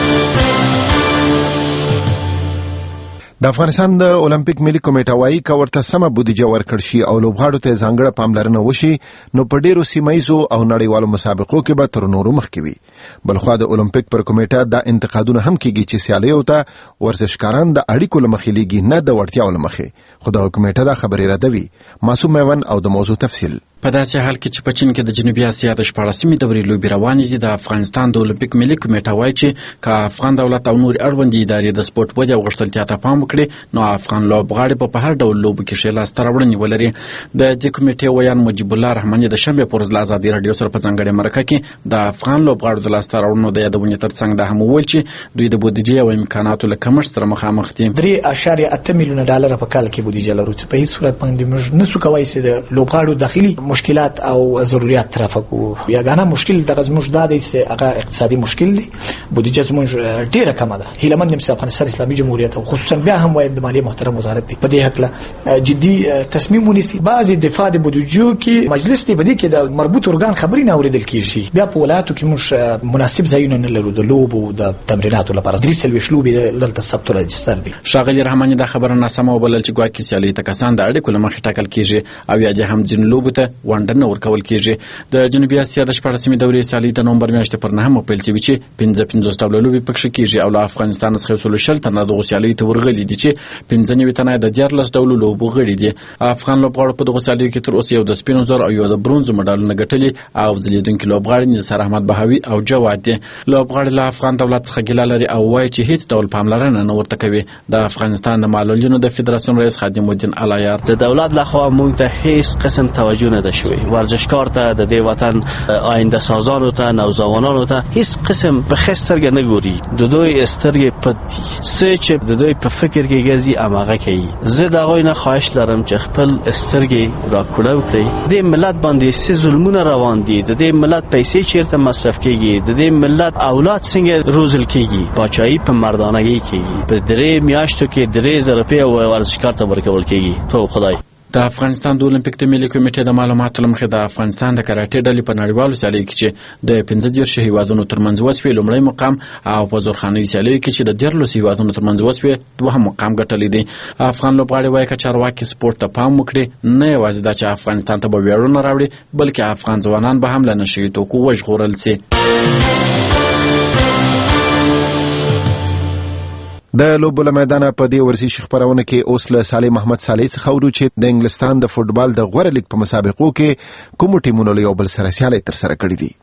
د افغانستان د اولمپیک ملي کمیټه وايي که ورته سمه بودیجه ورکړ شي او لوبغاړو ته ځانګړه پاملرنه وشي نو په ډیرو سیمایزو او نړیوالو مسابقو کې به تر نورو مخکې وي بلخوا د اولمپیک پر کمیټه دا انتقادونه هم کیږي چې سیالیو ته ورزشکاران د اړیکو لمخې لیږي نه د وړتیاو لمخې خو د کمیټه دا خبرې ردوي معصوم میون او د موضوع تفصیل په داسې حال کې چې په چین کې د جنوبي اسیا د 14مې دورې لوبې روانې دي د افغانستان د اولمپیک ملي کمیټه وايي چې که افغان دولت او نور اړوندې ادارې د سپورت ودې او غښتلتیا ته پام وکړي نو افغان لوبغاړي په هر ډول لوبو کې ښې لاسته راوړنې ولري د دې کمیټې ویان مجیب الله رحماني د شنبې پر ورځ له ازادي راډیو سره په ځانګړې مرکه کې د افغان لوبغاړو د لاسته راوړنو د یادونې ترڅنګ دا هم وویل چې دوی د بودیجې او امکاناتو له کمښت سره مخامخ دي 3.8 میلیونه ډالر په کال کې بودیجه لرو چې په هیڅ صورت باندې موږ نسو کولی چې د لوبغاړو داخلي مشکلات او ضرورت طرفه کو یګانه مشکل دغه زموږ د دې هغه اقتصادي مشکل دی بودیجه زموږ ډیره کمه ده هیله مند چې افغانستان اسلامي جمهوریت او خصوصا بیا هم وايي د مالیې محترم وزارت دی په دې حق جدي تصمیم ونیسي بعضی دفاع د بودیجو کې مجلس دی بده کې د مربوط ارګان خبري نه اوریدل کیږي بیا په ولایتو کې موږ مناسب ځایونه نه لرو د لوبو د تمریناتو لپاره درې سلوي شلوبې دلته ثبت راجستر دي شاغلی رحماني دا خبره ناسمه وبلل چې ګواکې سیالي ته کسان د اړیکو لمخې ټاکل کیږي او یا د هم ځین لوبو ته وانډ نه ورکول کیږي د جنوبي اسیا د 14مې دورې سیالي د نومبر میاشتې پر 9 پیل شوې چې 55 ډول لوبې پکې کیږي او له افغانستان څخه 160 تنه د سیالي ته ورغلي دي چې 15 تنه د 14 ډول لوبو غړي دي افغان لوبغاړو په دغه سیالي کې تر اوسه یو د سپینو زر او یو د برونز مډالونه ګټلي او ځلیدونکو لوبغاړي نثار احمد بهاوي او جواد دي لوبغاړي له افغان دولت څخه ګیله لري او وایي چې هیڅ ډول پاملرنه نه ورته کوي د افغانستان د معلولینو د فدراسیون رئیس خادم الدین علایار د دولت لخوا موږ ته هیڅ قسم توجه نه ده شوې ورزشکار ته د دې وطن آینده سازانو ته نوجوانانو ته هیڅ قسم په خسترګ نه ګوري د دوی استرګې پد دي څه چې د دوی په فکر کې ګرځي اماغه کوي زه د غوی نه خواهش لرم چې خپل استرګې را کوړو کړي د ملت باندې سې ظلمونه روان دي د دې ملت پیسې چیرته مصرف کیږي د دې ملت اولاد څنګه روزل کیږي پاچاهي په مردانګي کیږي په درې میاشتو کې 3000 روپۍ ورزشکار ته ورکول کیږي تو خدای د افغانستان د اولمپیک د ملي کمیټې د معلوماتو لمخې د افغانستان د کراټې ډلې په نړیوالو سیالیو کې چې د 15 هیوادونو ترمنځ وسوي لومړی مقام او په زورخانوي سیالیو کې چې د 14 هیوادونو ترمنځ وسوي دوهم مقام ګټلی دی افغان لوبغاړي وایي چې چارواکي سپورت ته پام وکړي نه یوازې دا چې افغانستان ته به ویاړونه راوړي بلکې افغان ځوانان به هم له نشي توکو وژغورل شي د لوبو له میدانه په دې ورزشي خبرونه کې اوس له صالح محمد صالح څخه ورو چې د انګلستان د فوتبال د غوړه لیګ په مسابقو کې کوم ټیمونو له یو بل سره سیالي تر سره کړې دي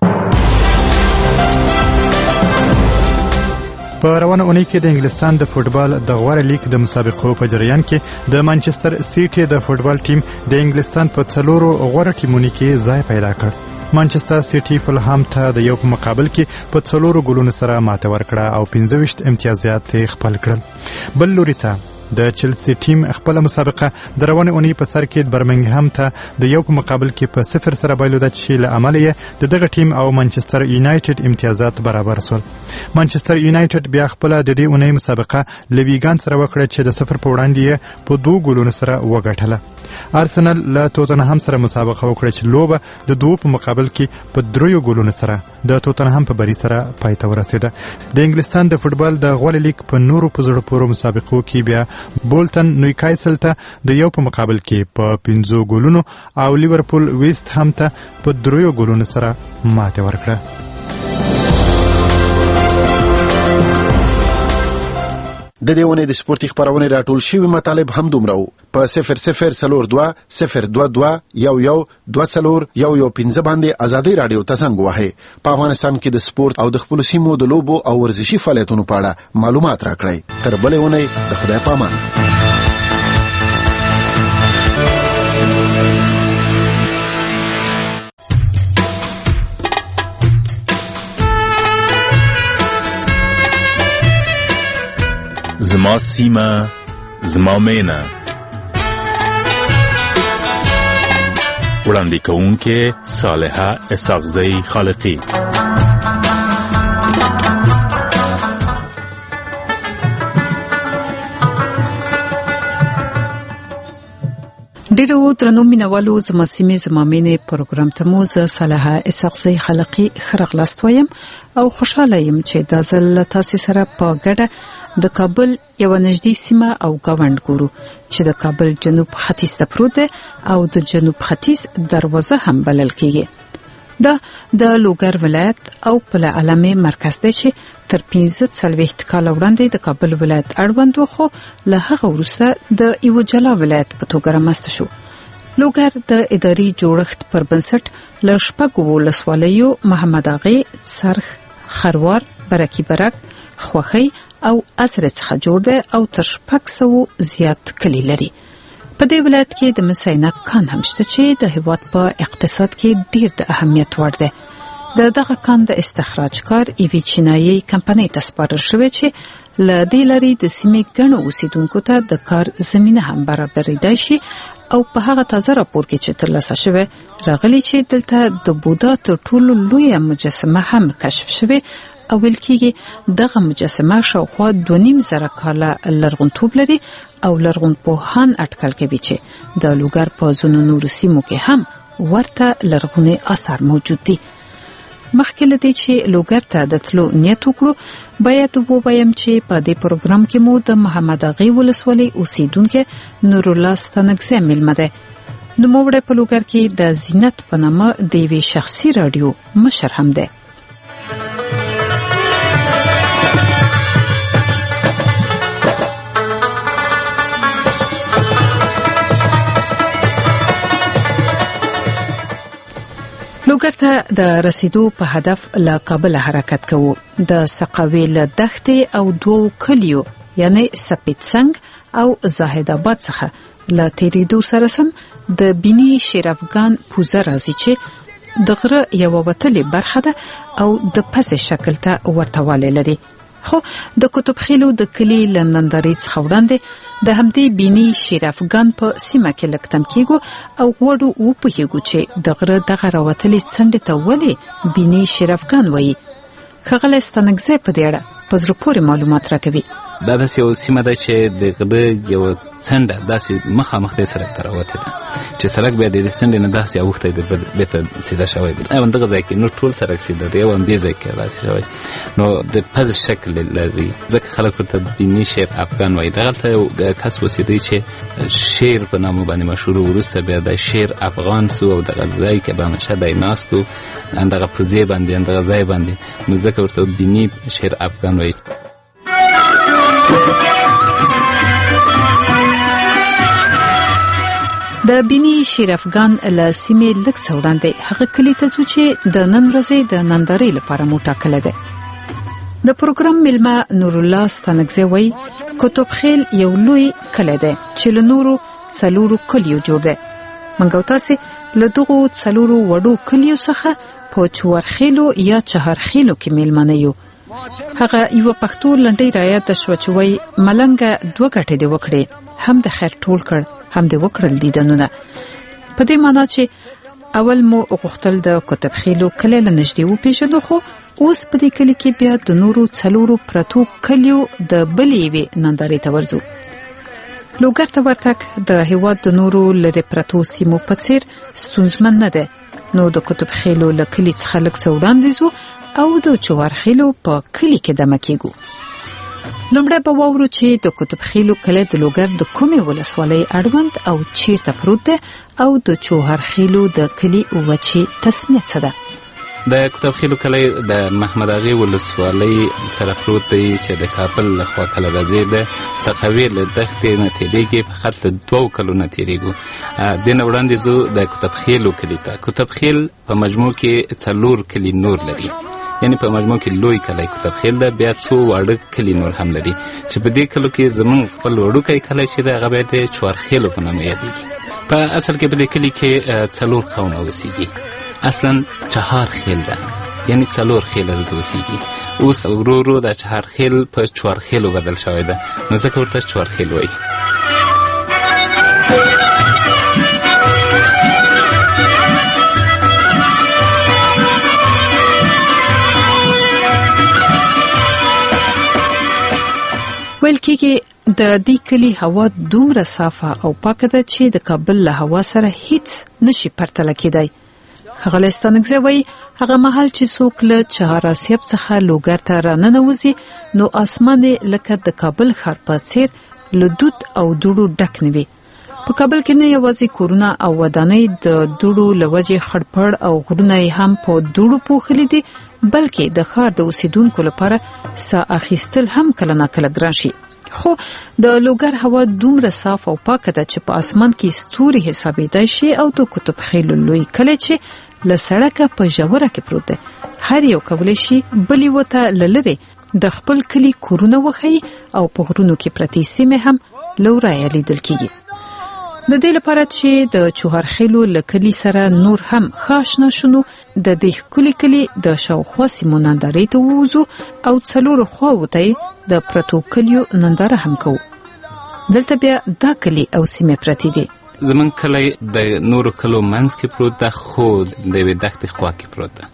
په روانه اونۍ کې د انګلستان د فوتبال د غوړه لیګ د مسابقو په جریان کې د مانچستر سیټي د فوتبال ټیم د انګلستان په څلورو غوړه ټیمونو کې ځای پیدا کړ مانچستر سیټي فلهام ته د یو په مقابل کې په 4 ګولونو سره ماته ورکړه او 15 امتیازات خپل کړل بل لوري ته د چلسی ټیم خپل مسابقه د روانه اونۍ په سر کې برمنګهام ته د یو په مقابل کې په 0 سره بایلوده چې له عمل یې د دغه ټیم او مانچستر یونایټډ امتیازات برابر شول مانچستر یونایټډ بیا خپل د دې اونۍ مسابقه لویګان سره وکړه چې د 0 په وړاندې په 2 ګولونو سره وګټله ارسنال له توتنهام سره مسابقه وکړه چې لوبه د 2 په مقابل کې په 3 ګولونو سره د توتنهام په بری سره پای ته ورسېده د انګلستان د فوتبال د غوړه لیګ په نورو په زړه پورو مسابقو کې بیا بولټن نیوکاسل ته د یو په مقابل کې په 15 ګولونو او لیورپول ویست هام ته په 3 ګولونو سره ماته ورکړه د دې ونې د سپورتي خبرونې راټول شوی مطالب هم دومره وو په 0042 022 11 باندې ازادي رادیو ته څنګه وایي په افغانستان کې د سپورت او د خپل سیمو د لوبو او ورزشي فعالیتونو په اړه معلومات راکړئ تر بلې ونې د خدای پامان زما سیمه زما مینه وړاندې کوونکې صالحه اسحاقزی خالقی ډیرو درنو مینوالو زما سیمه زما مینه پروګرام ته مو زه صالحه اسحاقزی خالقی خرغلاست وایم او خوشاله یم چې د ځل تاسو سره په ګډه د کابل یو نږدې سیمه او گاوند ګورو چې د کابل جنوب ختیځ ته پروت دی او د جنوب ختیځ دروازه هم بلل کیږي دا د لوګر ولایت او په علامه مرکز دی چې تر 15 کال وړاندې د کابل ولایت اړوند خو له هغه وروسته د یو جلا ولایت په توګه رامنځته شو لوګر د اداري جوړښت پر بنسټ له شپږو ولسوالیو محمد اغا سرخ خروار برکی برک خوخی او اسره څخه جوړ دی او تر 600 زیات کلی لري په دې ولایت کې د مساینه کان هم شته چې د هیواد په اقتصاد کې ډیر د اهمیت وړ دی دغه کان د استخراج کار ایوی چینایي کمپنۍ ته سپارل شوی چې ل دې لري د سیمې ګڼو اوسیدونکو ته د کار زمينه هم برابرېدای شي او په هغه تازه راپور کې چې ترلاسه شوی راغلی چې دلته د بودا تر ټولو لوی مجسمه هم کشف شوی او ولکېږي دغه مجسمه شاوخوا 2.5 کاله لرغونتوب لري او لرغونپوهان اټکل کوي چې د لوګر په ځینو نورو سیمو کې هم ورته لرغوني آثار موجود دي مخکې لدی چې لوګر ته د تلو نیت وکړو باید ووایم چې په دې پروګرام کې مو د محمد اغا ولسوالۍ اوسیدونکو نور الله ستنګزه ملمه ده نو موږ په لوګر کې د زینت په نامه د وی شخصي رادیو مشر هم ده لوګر ته د رسیدو په هدف له کابل حرکت کوو د سقاوي له دښتې او دوه کلیو یعنی سپیتسنګ او زاهد آباد څخه له تیریدو سره سم د بینی شیر افغان پوزه راځي چې د غره یو وتلې برخه ده او د پس شکل ته ورتواله لري خو د کتب خیلو د کلی لندندري څخه وړاندې د همدې بینی شیر افغان په سیمه کې لکتم کېګو او غوړو و په یګو چې د غره دغه راوتلې څنډه ته ولې بینی شیر افغان وایي خغله ستنګزه په دې اړه پزره پورې معلومات راکوي دا د یو سیمه ده چې د غره یو څنډه داسې مخامخ د سړک ته راوته ده چې سړک به د څنډې نه داسې اوخته ده به سیده شوی دی او دغه ځای کې نو ټول سړک سیده دی او دې ځای کې داسې شوی نو د پز شکل لري ځکه خلک ورته بینی شیر افغان وایي دغه کس وسیدي چې شیر په نامه باندې مشهور ورسته بیا د شیر افغان سو او دغه ځای کې به مشه دای ناستو اندغه پوزې باندې اندغه ځای باندې نو ځکه ورته بینی شیر افغان وایي د بینی شیر افغان له سیمې لږ څه وړاندې هغه کلی ته ځو چې د نن ورځې د نندارې لپاره مو ټاکلی دی د پروګرام ملما نور الله ستنګزه وایي کتب خیل یو لوی کلی دی چې له نورو څلورو کلیو جوړ دی منګو تاسو له دغو څلورو وړو کلیو څخه په چورخیلو یا چهارخیلو کې ملمانه یو هغه یو پښتو لنډی رایت شو چې وای ملنګ دوه غټې دی وکړي هم د خیر ټول کړ هم د وکړل دیدنونه په دې معنی چې اول مو غختل د کتب خیلو کله لنجدي و پیژنو خو اوس په دې کلی کې بیا د نورو څلورو پرتو کلیو د بلې وی نندارې ته ورځو لوګر ته ورتک د هیواد د نورو لری پرتو سیمو په څیر ستونزمن نه ده نو د کتب خیلو لکلی څخه لک سوداندیزو او د چوارخیلو په کلی کې د مکیګو لومړی به وورو چې د کتب خیلو کلی د لوګر د کومې ولسوالۍ اړوند او چیرته پروت ده او د چوارخیلو د کلی وچی تسمیه څه ده د کوتبخیلو کلی د محمد اغې ولسوالۍ سره پروت دی چې د کابل لخوا کله راځي د سقوي له دښتې نه تېرېږي فقط له 2 کلو نه تېرېږو. دې نه وړاندې زه د کوتبخیلو کلي ته. کوتبخیل په مجموع کې 4 کلي نور لري، یعنی په مجموع کې لوی کلی کوتبخیل ده، بیا 2 واړه کلي نور هم لري چې په دې کلو کې زمونږ خپل وړوکی کلی چې دی هغه بیا د چوارخیلو په نامه یادېږي. په اصل کې په دې کلي کې 4 قومه اوسېږي. اصلا 4 خیل ده، یعنی 4 خیل دلته اوسېږي. اوس ورو ورو دا 4 خیل په چوارخیلو بدل شوی ده، نو ځکه ورته چوارخیل وایي. ویل کېږي د دې کلي هوا دومره صافه او پاکه ده چې د کابل له هوا سره هیڅ نشي پرتله کېدای. ښاغلی ستانکزی وایي هغه مهال چې څوک له چهاراسیاب څخه لوګر ته راننوځي نو اسمان لکه د کابل ښار په څېر له دود او دوړو ډک نه وي. په کابل کې نه یوازې کورونه او ودانۍ د دوړو له وجې خړپړ او غرونه هم په دوړو پوښلي دي، بلکې د ښار د اوسیدونکو لپاره ساه اخیستل هم کله ناکله ګران شي. خو د لوګر هوا دومره صاف او پاکه ده چې په اسمان کې ستوري حسابېدای شي او د کوتبخیلو لوی کلی چې له سړکه په ژوره کې پروت دی هر یو کولی شي بلې وته له لرې د خپل کلي کورونه وښیي او په غرونو کې پرتې سیمې هم له ورایه لیدل کېږي. د دې لپاره چې د چوهرخیلو له کلي سره نور هم ښه اشنا شونو د دې ښکلي کلي د شاوخوا سیمو نندارې ته ووځو او 4 خواوو ته د پرتو کلیو ننداره هم کوو. دلته بیا دا کلي او سیمې پرتې دي. زمونږ کلی د نورو کلو منځ کې پروت ده، خو د یوې دښتې خوا کې پروت ده.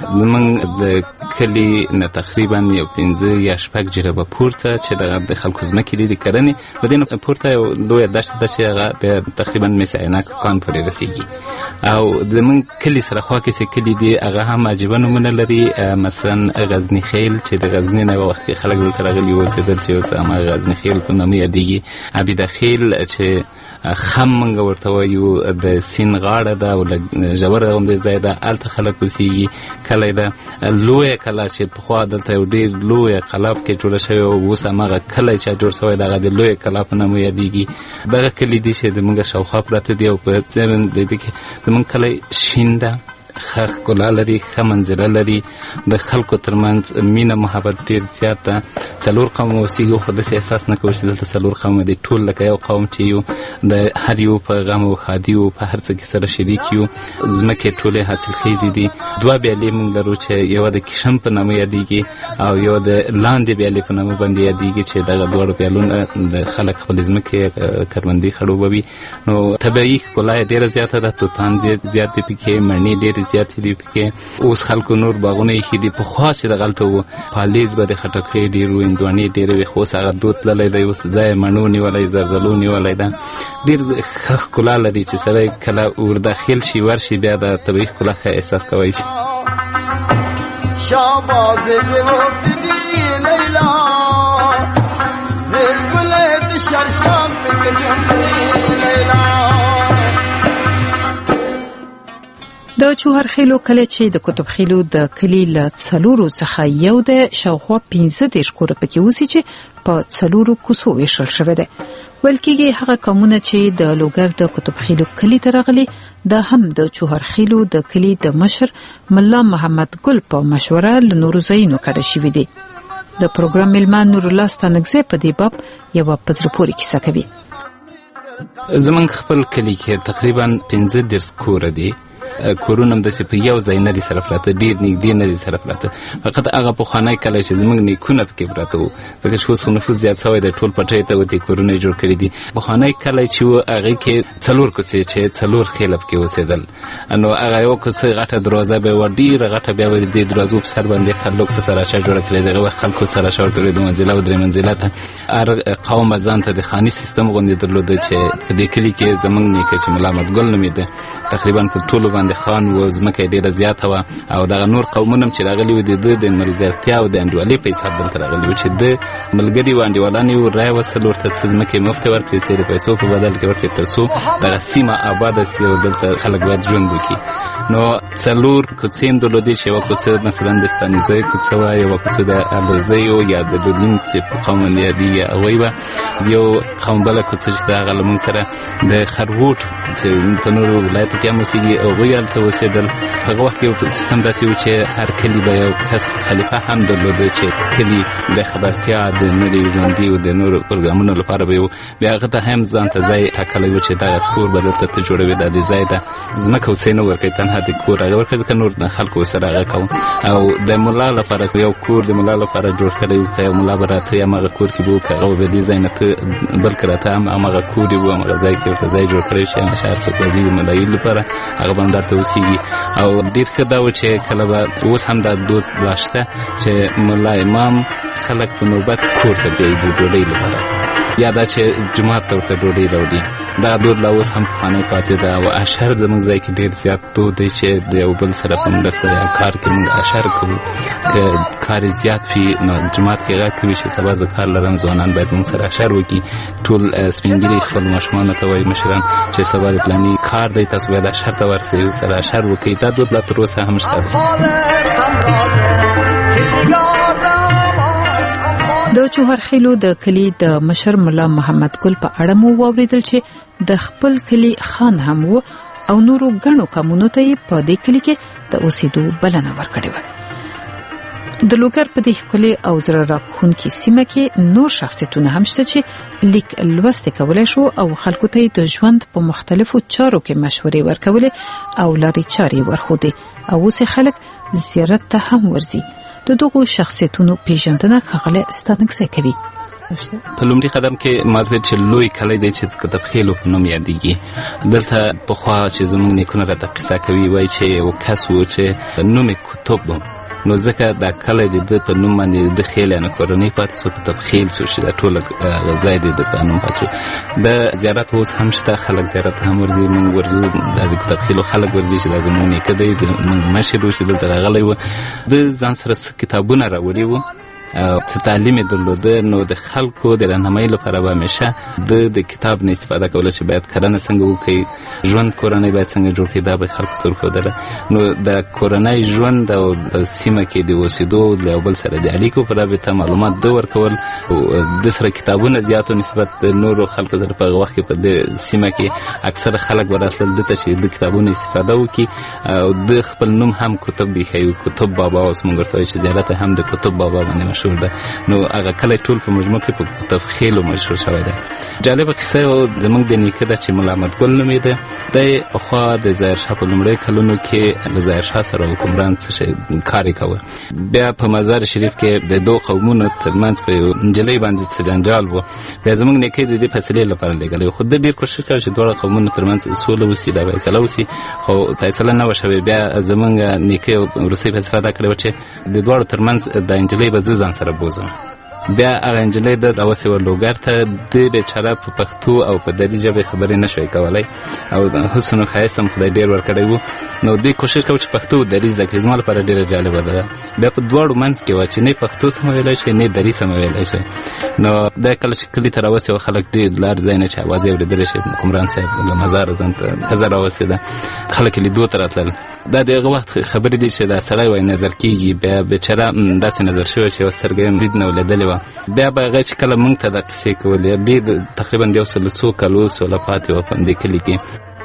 زمونږ د کلي نه تقریبا 5 یا 6 جربه پورته چې د خلکو ځمکې دي د کرنې، له دې نه پورته یو لویه دښته ده چې هغه بیا تقریبا مس عینک کان پورې رسېږي. او زمونږ کلي سره خوا کې چې کلي دي هغه هم عجیبه نومونه لري، مثلا غزني خیل چې د غزني نه یو وخت کې خلک دلته راغلي اوسېدل چې اوس هماغه غزني خیل په نامه یادېږي. عبیده خیل چې خم منګه ورته وایو د سین غاړه ده او ژوره غوندې ځای ده، هلته خلک اوسېږي. کلی ده لویه کلا چې پخوا دلته یو ډېر لویه قلا پکې جوړه شوې او اوس هماغه کلی چې جوړ شوی د هغه د لویه کلا په نامه یادېږي. دغه کلي دي چې زموږ شاوخوا پراته دي او په د دې کې زموږ کلی شین ده، ښه ښکلا لري، ښه منظره لري، د خلکو ترمنځ مینه محبت ډېر زیات ده. 4 قومه اوسېږي، خو داسې احساس نه کوو چې دلته 4 قومه دي، ټول لکه یو قوم چې یو د هر یو په غم او ښادي او په هر څه کې سره شریک یو. ځمکې ټولې حاصلخیزې دي. 2 بیالې موږ لرو چې یوه د کشم په نامه یادېږي او یوه د لاندې بیالې په نامه باندې یادېږي چې دغه 2 بیالونه د خلک خپلې ځمکې کروندې خړوبوي. نو طبیعي ښکلا یې ډېره زیاته ده، توتان زیات دي پکې، مڼې ډېرې زیاتې دي پکې. اوس خلکو نور باغونه ایښي دي، پخوا چې دغلته وو پالیز به د خټکۍ ډېر وو، هندواڼې ډېرې وې، خو اوس هغه دود تللی دی، اوس ځای مڼو نیولی، زردالو نیولی ده. ډېر ښه ښکلا لري چې سړی کله ورداخل شي ورشي بیا د طبیعي ښکلا ښه احساس کوی شي. شاباز دې وکړي لیلا زړ ګلې د شرشام پکې لیلا. د چوهرخیلو کلی چې د کوتبخیلو د کلي له 4 څخه یو د شاوخوا 15 کوره پکې اوسي چې په 4 کوڅو ویشل شوی دی. ویل کېږي هغه قومونه چې د لوګر د کوتبخیلو کلي ته راغلي دا هم د چوهرخیلو د کلي د مشر ملا محمد ګل په مشوره له نورو ځایونو کډه شوي دي. د پروګرام میلمان نور الله ستانکزی په دې باب یوه په زړه پورې کیسه کوي. زمونږ خپل کلي کې تقریبا 15 کوره دي. کورونه هم داسې په یو ځای نه دي سره پراته، ډېر نږدې نه دي سره پراته. فقط هغه پخوانی کلی چې زموږ نیکونه پکې پراته وو، ځکه چې اوس خو نفوس زیات شوی دی، ټول پټیو ته ودې کورونه یې جوړ کړي دي. پخوانی کلی چې و هغې کې 4 کوڅې چې 4 خیله پکې اوسېدل. نو هغه یوه کوڅه غټه دروازه به وه، ډېره غټه، بیا به د دې دروازو په سر باندې خلک سراچه جوړه کړې. دغه وخت خلکو سراچه ورته ویل 2 منزله او 3 منزله ته. هر قوم به ځان ته د خاني سیستم غوندې درلوده چې په دې کلي کې زموږ نیکه چې ملا محمد ګل نومېده تقریبا په ټولو باندې باندې خان و ځمکه ډیره زیاته و او دغه نور قومونه چې راغلي و د ملګرتیا او د انډیوالۍ په حساب دلته راغلي و چې د ملګري و انډیوالان یو رایه وصل ورته څه ځمکې مفته ورکړي چې د پیسو په بدل کې ورکړي تر څو دغه سیمه آباده سي او دلته خلک باید ژوند وکړي. نو 4 کوڅې هم درلودې چې یوه کوڅه مثلا د ستانیزۍ کوڅه وه، یوه کوڅه د الوزیو یا د دودین چې په قوم باندې یادېږي هغوی وه، یو قوم بله کوڅه چې د هغه له موږ سره د خروټ چې په نورو ولایتو کې هم اوسېږي هغوی هلته اوسېدل. په هغه وخت کې سیستم داسې و چې هر کلي به یو کس خلیفه هم درلوده چې کلي د خبرتیا د نورې ژوندي او د نورو پروګرامونو لپاره به یو بیا هغه ته هم ځان ته ځای ټاکلی و چې دغه کور به دلته ته جوړوي، دا د ځای ته ځمکه اوسۍ نه ورکوي، تنها د کور هغه ورکوي ځکه نور خلکو سره هغه کوم. او د ملا لپاره یو کور د ملا لپاره جوړ کړی و که یو ملا به راته همغه کور کې به و که هغه به دې ځای نه ته بلکې راته همغه کور یې و همغه ځای کې ورته ځای جوړ کړی شي هغه هر څوک راځي د ملایي لپاره هغه به هم درته اوسېږي. او ډېر ښه دا و چې کله به اوس هم دا دود لا شته چې ملا امام خلک په نوبت کور ته بیایي د ډوډۍ لپاره یا دا چې جومات ته ورته ډوډۍ راوړي. دا دود لا اوس هم پخوانی پاتې ده او اشر زموږ ځای کې ډېر زیات دود دی چې د یو بل سره په مرسته یا کار کې موږ اشر کوو. که کار زیات وي نو جومات کې غږ کوي چې سبا زه کار لرم، ځوانان باید موږ سره اشر وکړي. ټول سپین ږیري خپل ماشومانو ته وایي مشران چې سبا د فلاني کار دی تاسو باید اشر ته ورسئ او سره اشر وکړئ. دا دود لا تر اوسه هم شته دی. د چوهرخیلو د کلی د مشر ملا محمد ګل په اړه مو واوریدل چې د خپل کلی خان هم و او نورو غنو قومونو ته په دې کلی کې د اوسېدو بلنه ورکړې و. د لوګر په دې کلی او زړه راکونکي سیمه کې نور شخصیتونه هم شته چې لیک لوست کولای شو او خلکو ته د ژوند په مختلفو چارو کې مشورې ورکولې او لارې چارې ورخودي او اوس خلک زیارت ته هم ورځي. د دغو شخصیتونو پیژندنه ښاغلی ستانکزی کوي. په لومړي قدم کې ماته چې لوی کلی دی چې کتاب خېلو په نوم یادېږي. دلته پخوا چې زموږ نیکونه راته قصه کوي وایي چې یو کس و چې نوم یې کتب و، نو ځکه دا کلی دی د په نوم باندې د خېل یعنې کورنۍ پاتې سو کتاب خېل سو چې دا ټوله ځای دی د په نوم پاتې شو. د زیارت اوس هم شته، خلک زیارت هم ورځي، موږ ورځو دا د کتاب خېلو خلک ورځي چې دا زموږ نیکه دی موږ مشر و چې دلته راغلی و. د ځان سره کتابونه راوړي وو چې تعلیم یې درلوده، نو د خلکو د راهنمایۍ لپاره به همیشه د کتاب نه استفاده کوله چې باید کرنه څنګه وکړي، ژوند کورنۍ باید څنګه جوړ کړي، دا به خلکو ته ورښودله. نو د کورنۍ ژوند او په سیمه کې د اوسېدو د یو بل سره د اړیکو په رابطه معلومات ده ورکول او د سره کتابونه زیاتو نسبت د نورو خلکو سره په هغه وخت کې په دې سیمه کې اکثره خلک به راتلل دلته چې د کتابونو استفاده وکړي او د خپل نوم هم کتب ایښی و، کتب بابا اوس موږ ورته وایو چې زیارت هم د کتب بابا باندې مشهور ده. نو هغه کلی ټول په مجموع کې په کتاب خېلو مشهور شوی دی. جالبه قصه زموږ د نیکه ده چې ملا احمد ګل نومېده. دی پخوا د ظاهرشاه په لومړۍ کلونو کې له ظاهرشاه سره حکمران کار یې کوه. بیا په مزار شریف کې د دوه قومونو ترمنځ په یو نجلۍ باندې څه جنجال و. بیا زموږ نیکه د دې فیصلې لپاره لېږلی، خو ده ډېر کوشش کړی چې دواړه قومونو ترمنځ سوله وسي، دا فیصله وسي، خو فیصله نه وه شوې. بیا زموږ نیکه وروستۍ فیصله دا کړې وه چې د دواړو ترمنځ د نجلۍ به زه ځان سره بوزم. بیا هغه نجلۍ د راوسې وه لوګر ته. د بیچاره په پښتو او په دري ژبې خبرې نه شوی کولی او حسن و ښایست هم خدای ډېر ورکړی و. نو دوی کوشش کوي چې پښتو او دري زده کړي. زما لپاره ډېره جالبه ده. بیا په دواړو منځ کې وه چې نه پښتو سمه ویلی شي نه دري سمه ویلی شي. نو دا کله چې کلي ته راوسې وه خلک ډېر لار ځای نه چې اواز یې اورېدلی شي. حکمران صاحب له مزاره ځان ته ښځه راوسېده، خلک یې لیدو ته راتلل. دا د هغه وخت خبرې دي چې دا سړی وایي نظر کېږي. بیا بیچاره داسې نظر شوی چې یوه سترګه یې دید نه ولیدلې وه. بیا به هغه چې کله موږ ته دا قصې کولې ډېر تقریبا د 100 کالو سوله پاتې وه په همدې کلي کې.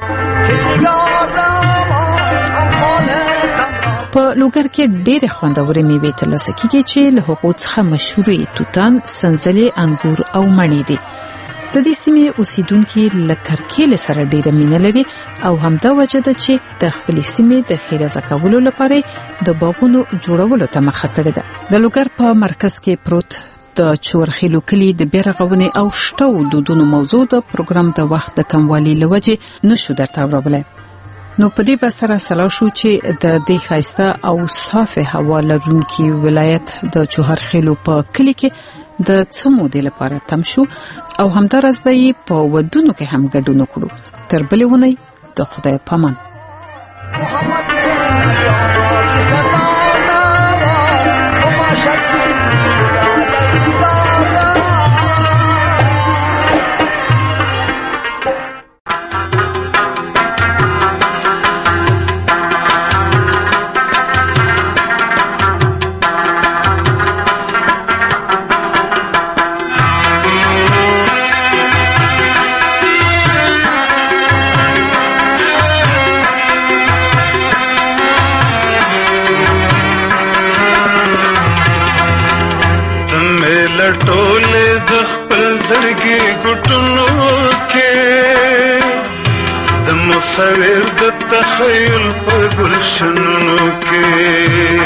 په لوګر کې ډېرې خوندورې میوې ترلاسه کېږي چې له هغو څخه مشهورې توتان، سنځلې، انګور او مڼې دي. د دې سیمې اوسیدونکي له کرکیلې سره ډېره مینه لري او همدا وجه ده چې د خپلې سیمې د ښېرازه کولو لپاره د باغونو جوړولو ته مخه کړې ده. د لوګر په مرکز کې پروت د چورخیلو کلی د بیرغونې او شټو دودونو موضوع د پروګرام د وخت د کموالي لوجه نشو درته اورولای. نو په دې بسره سلا شو چې د دې خاصه او صافه هوا لرونکي ولایت د چورخیلو په کلی کې د څمو د لپاره تم شو او همدارس به په ودونو کې هم ګډون وکړو. تر بلې ونی د خدای پامان. مصور د تخیل په ګلشنونو کې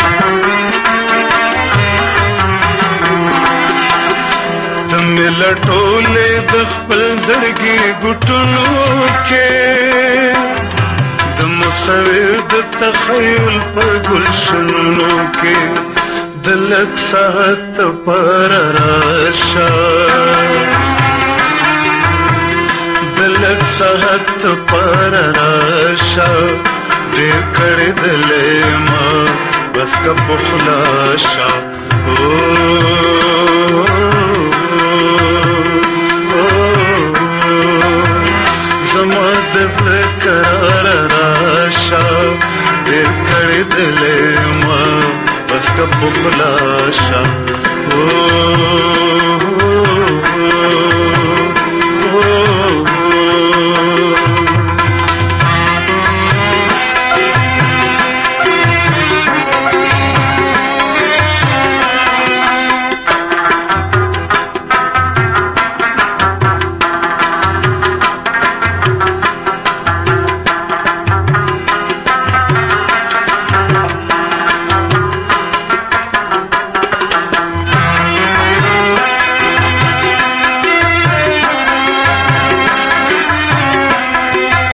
د ملټولې د خپل زړګي ګټونو کې د مصور د تخیل په ګلشنونو کې د لک ساعت پر راشه دلک ساعت پر راشه ډېر کړې دلې ما بس کا پخلاشه زما د فکر راشه ډېر کړې دلې ما بس کا پخلاشه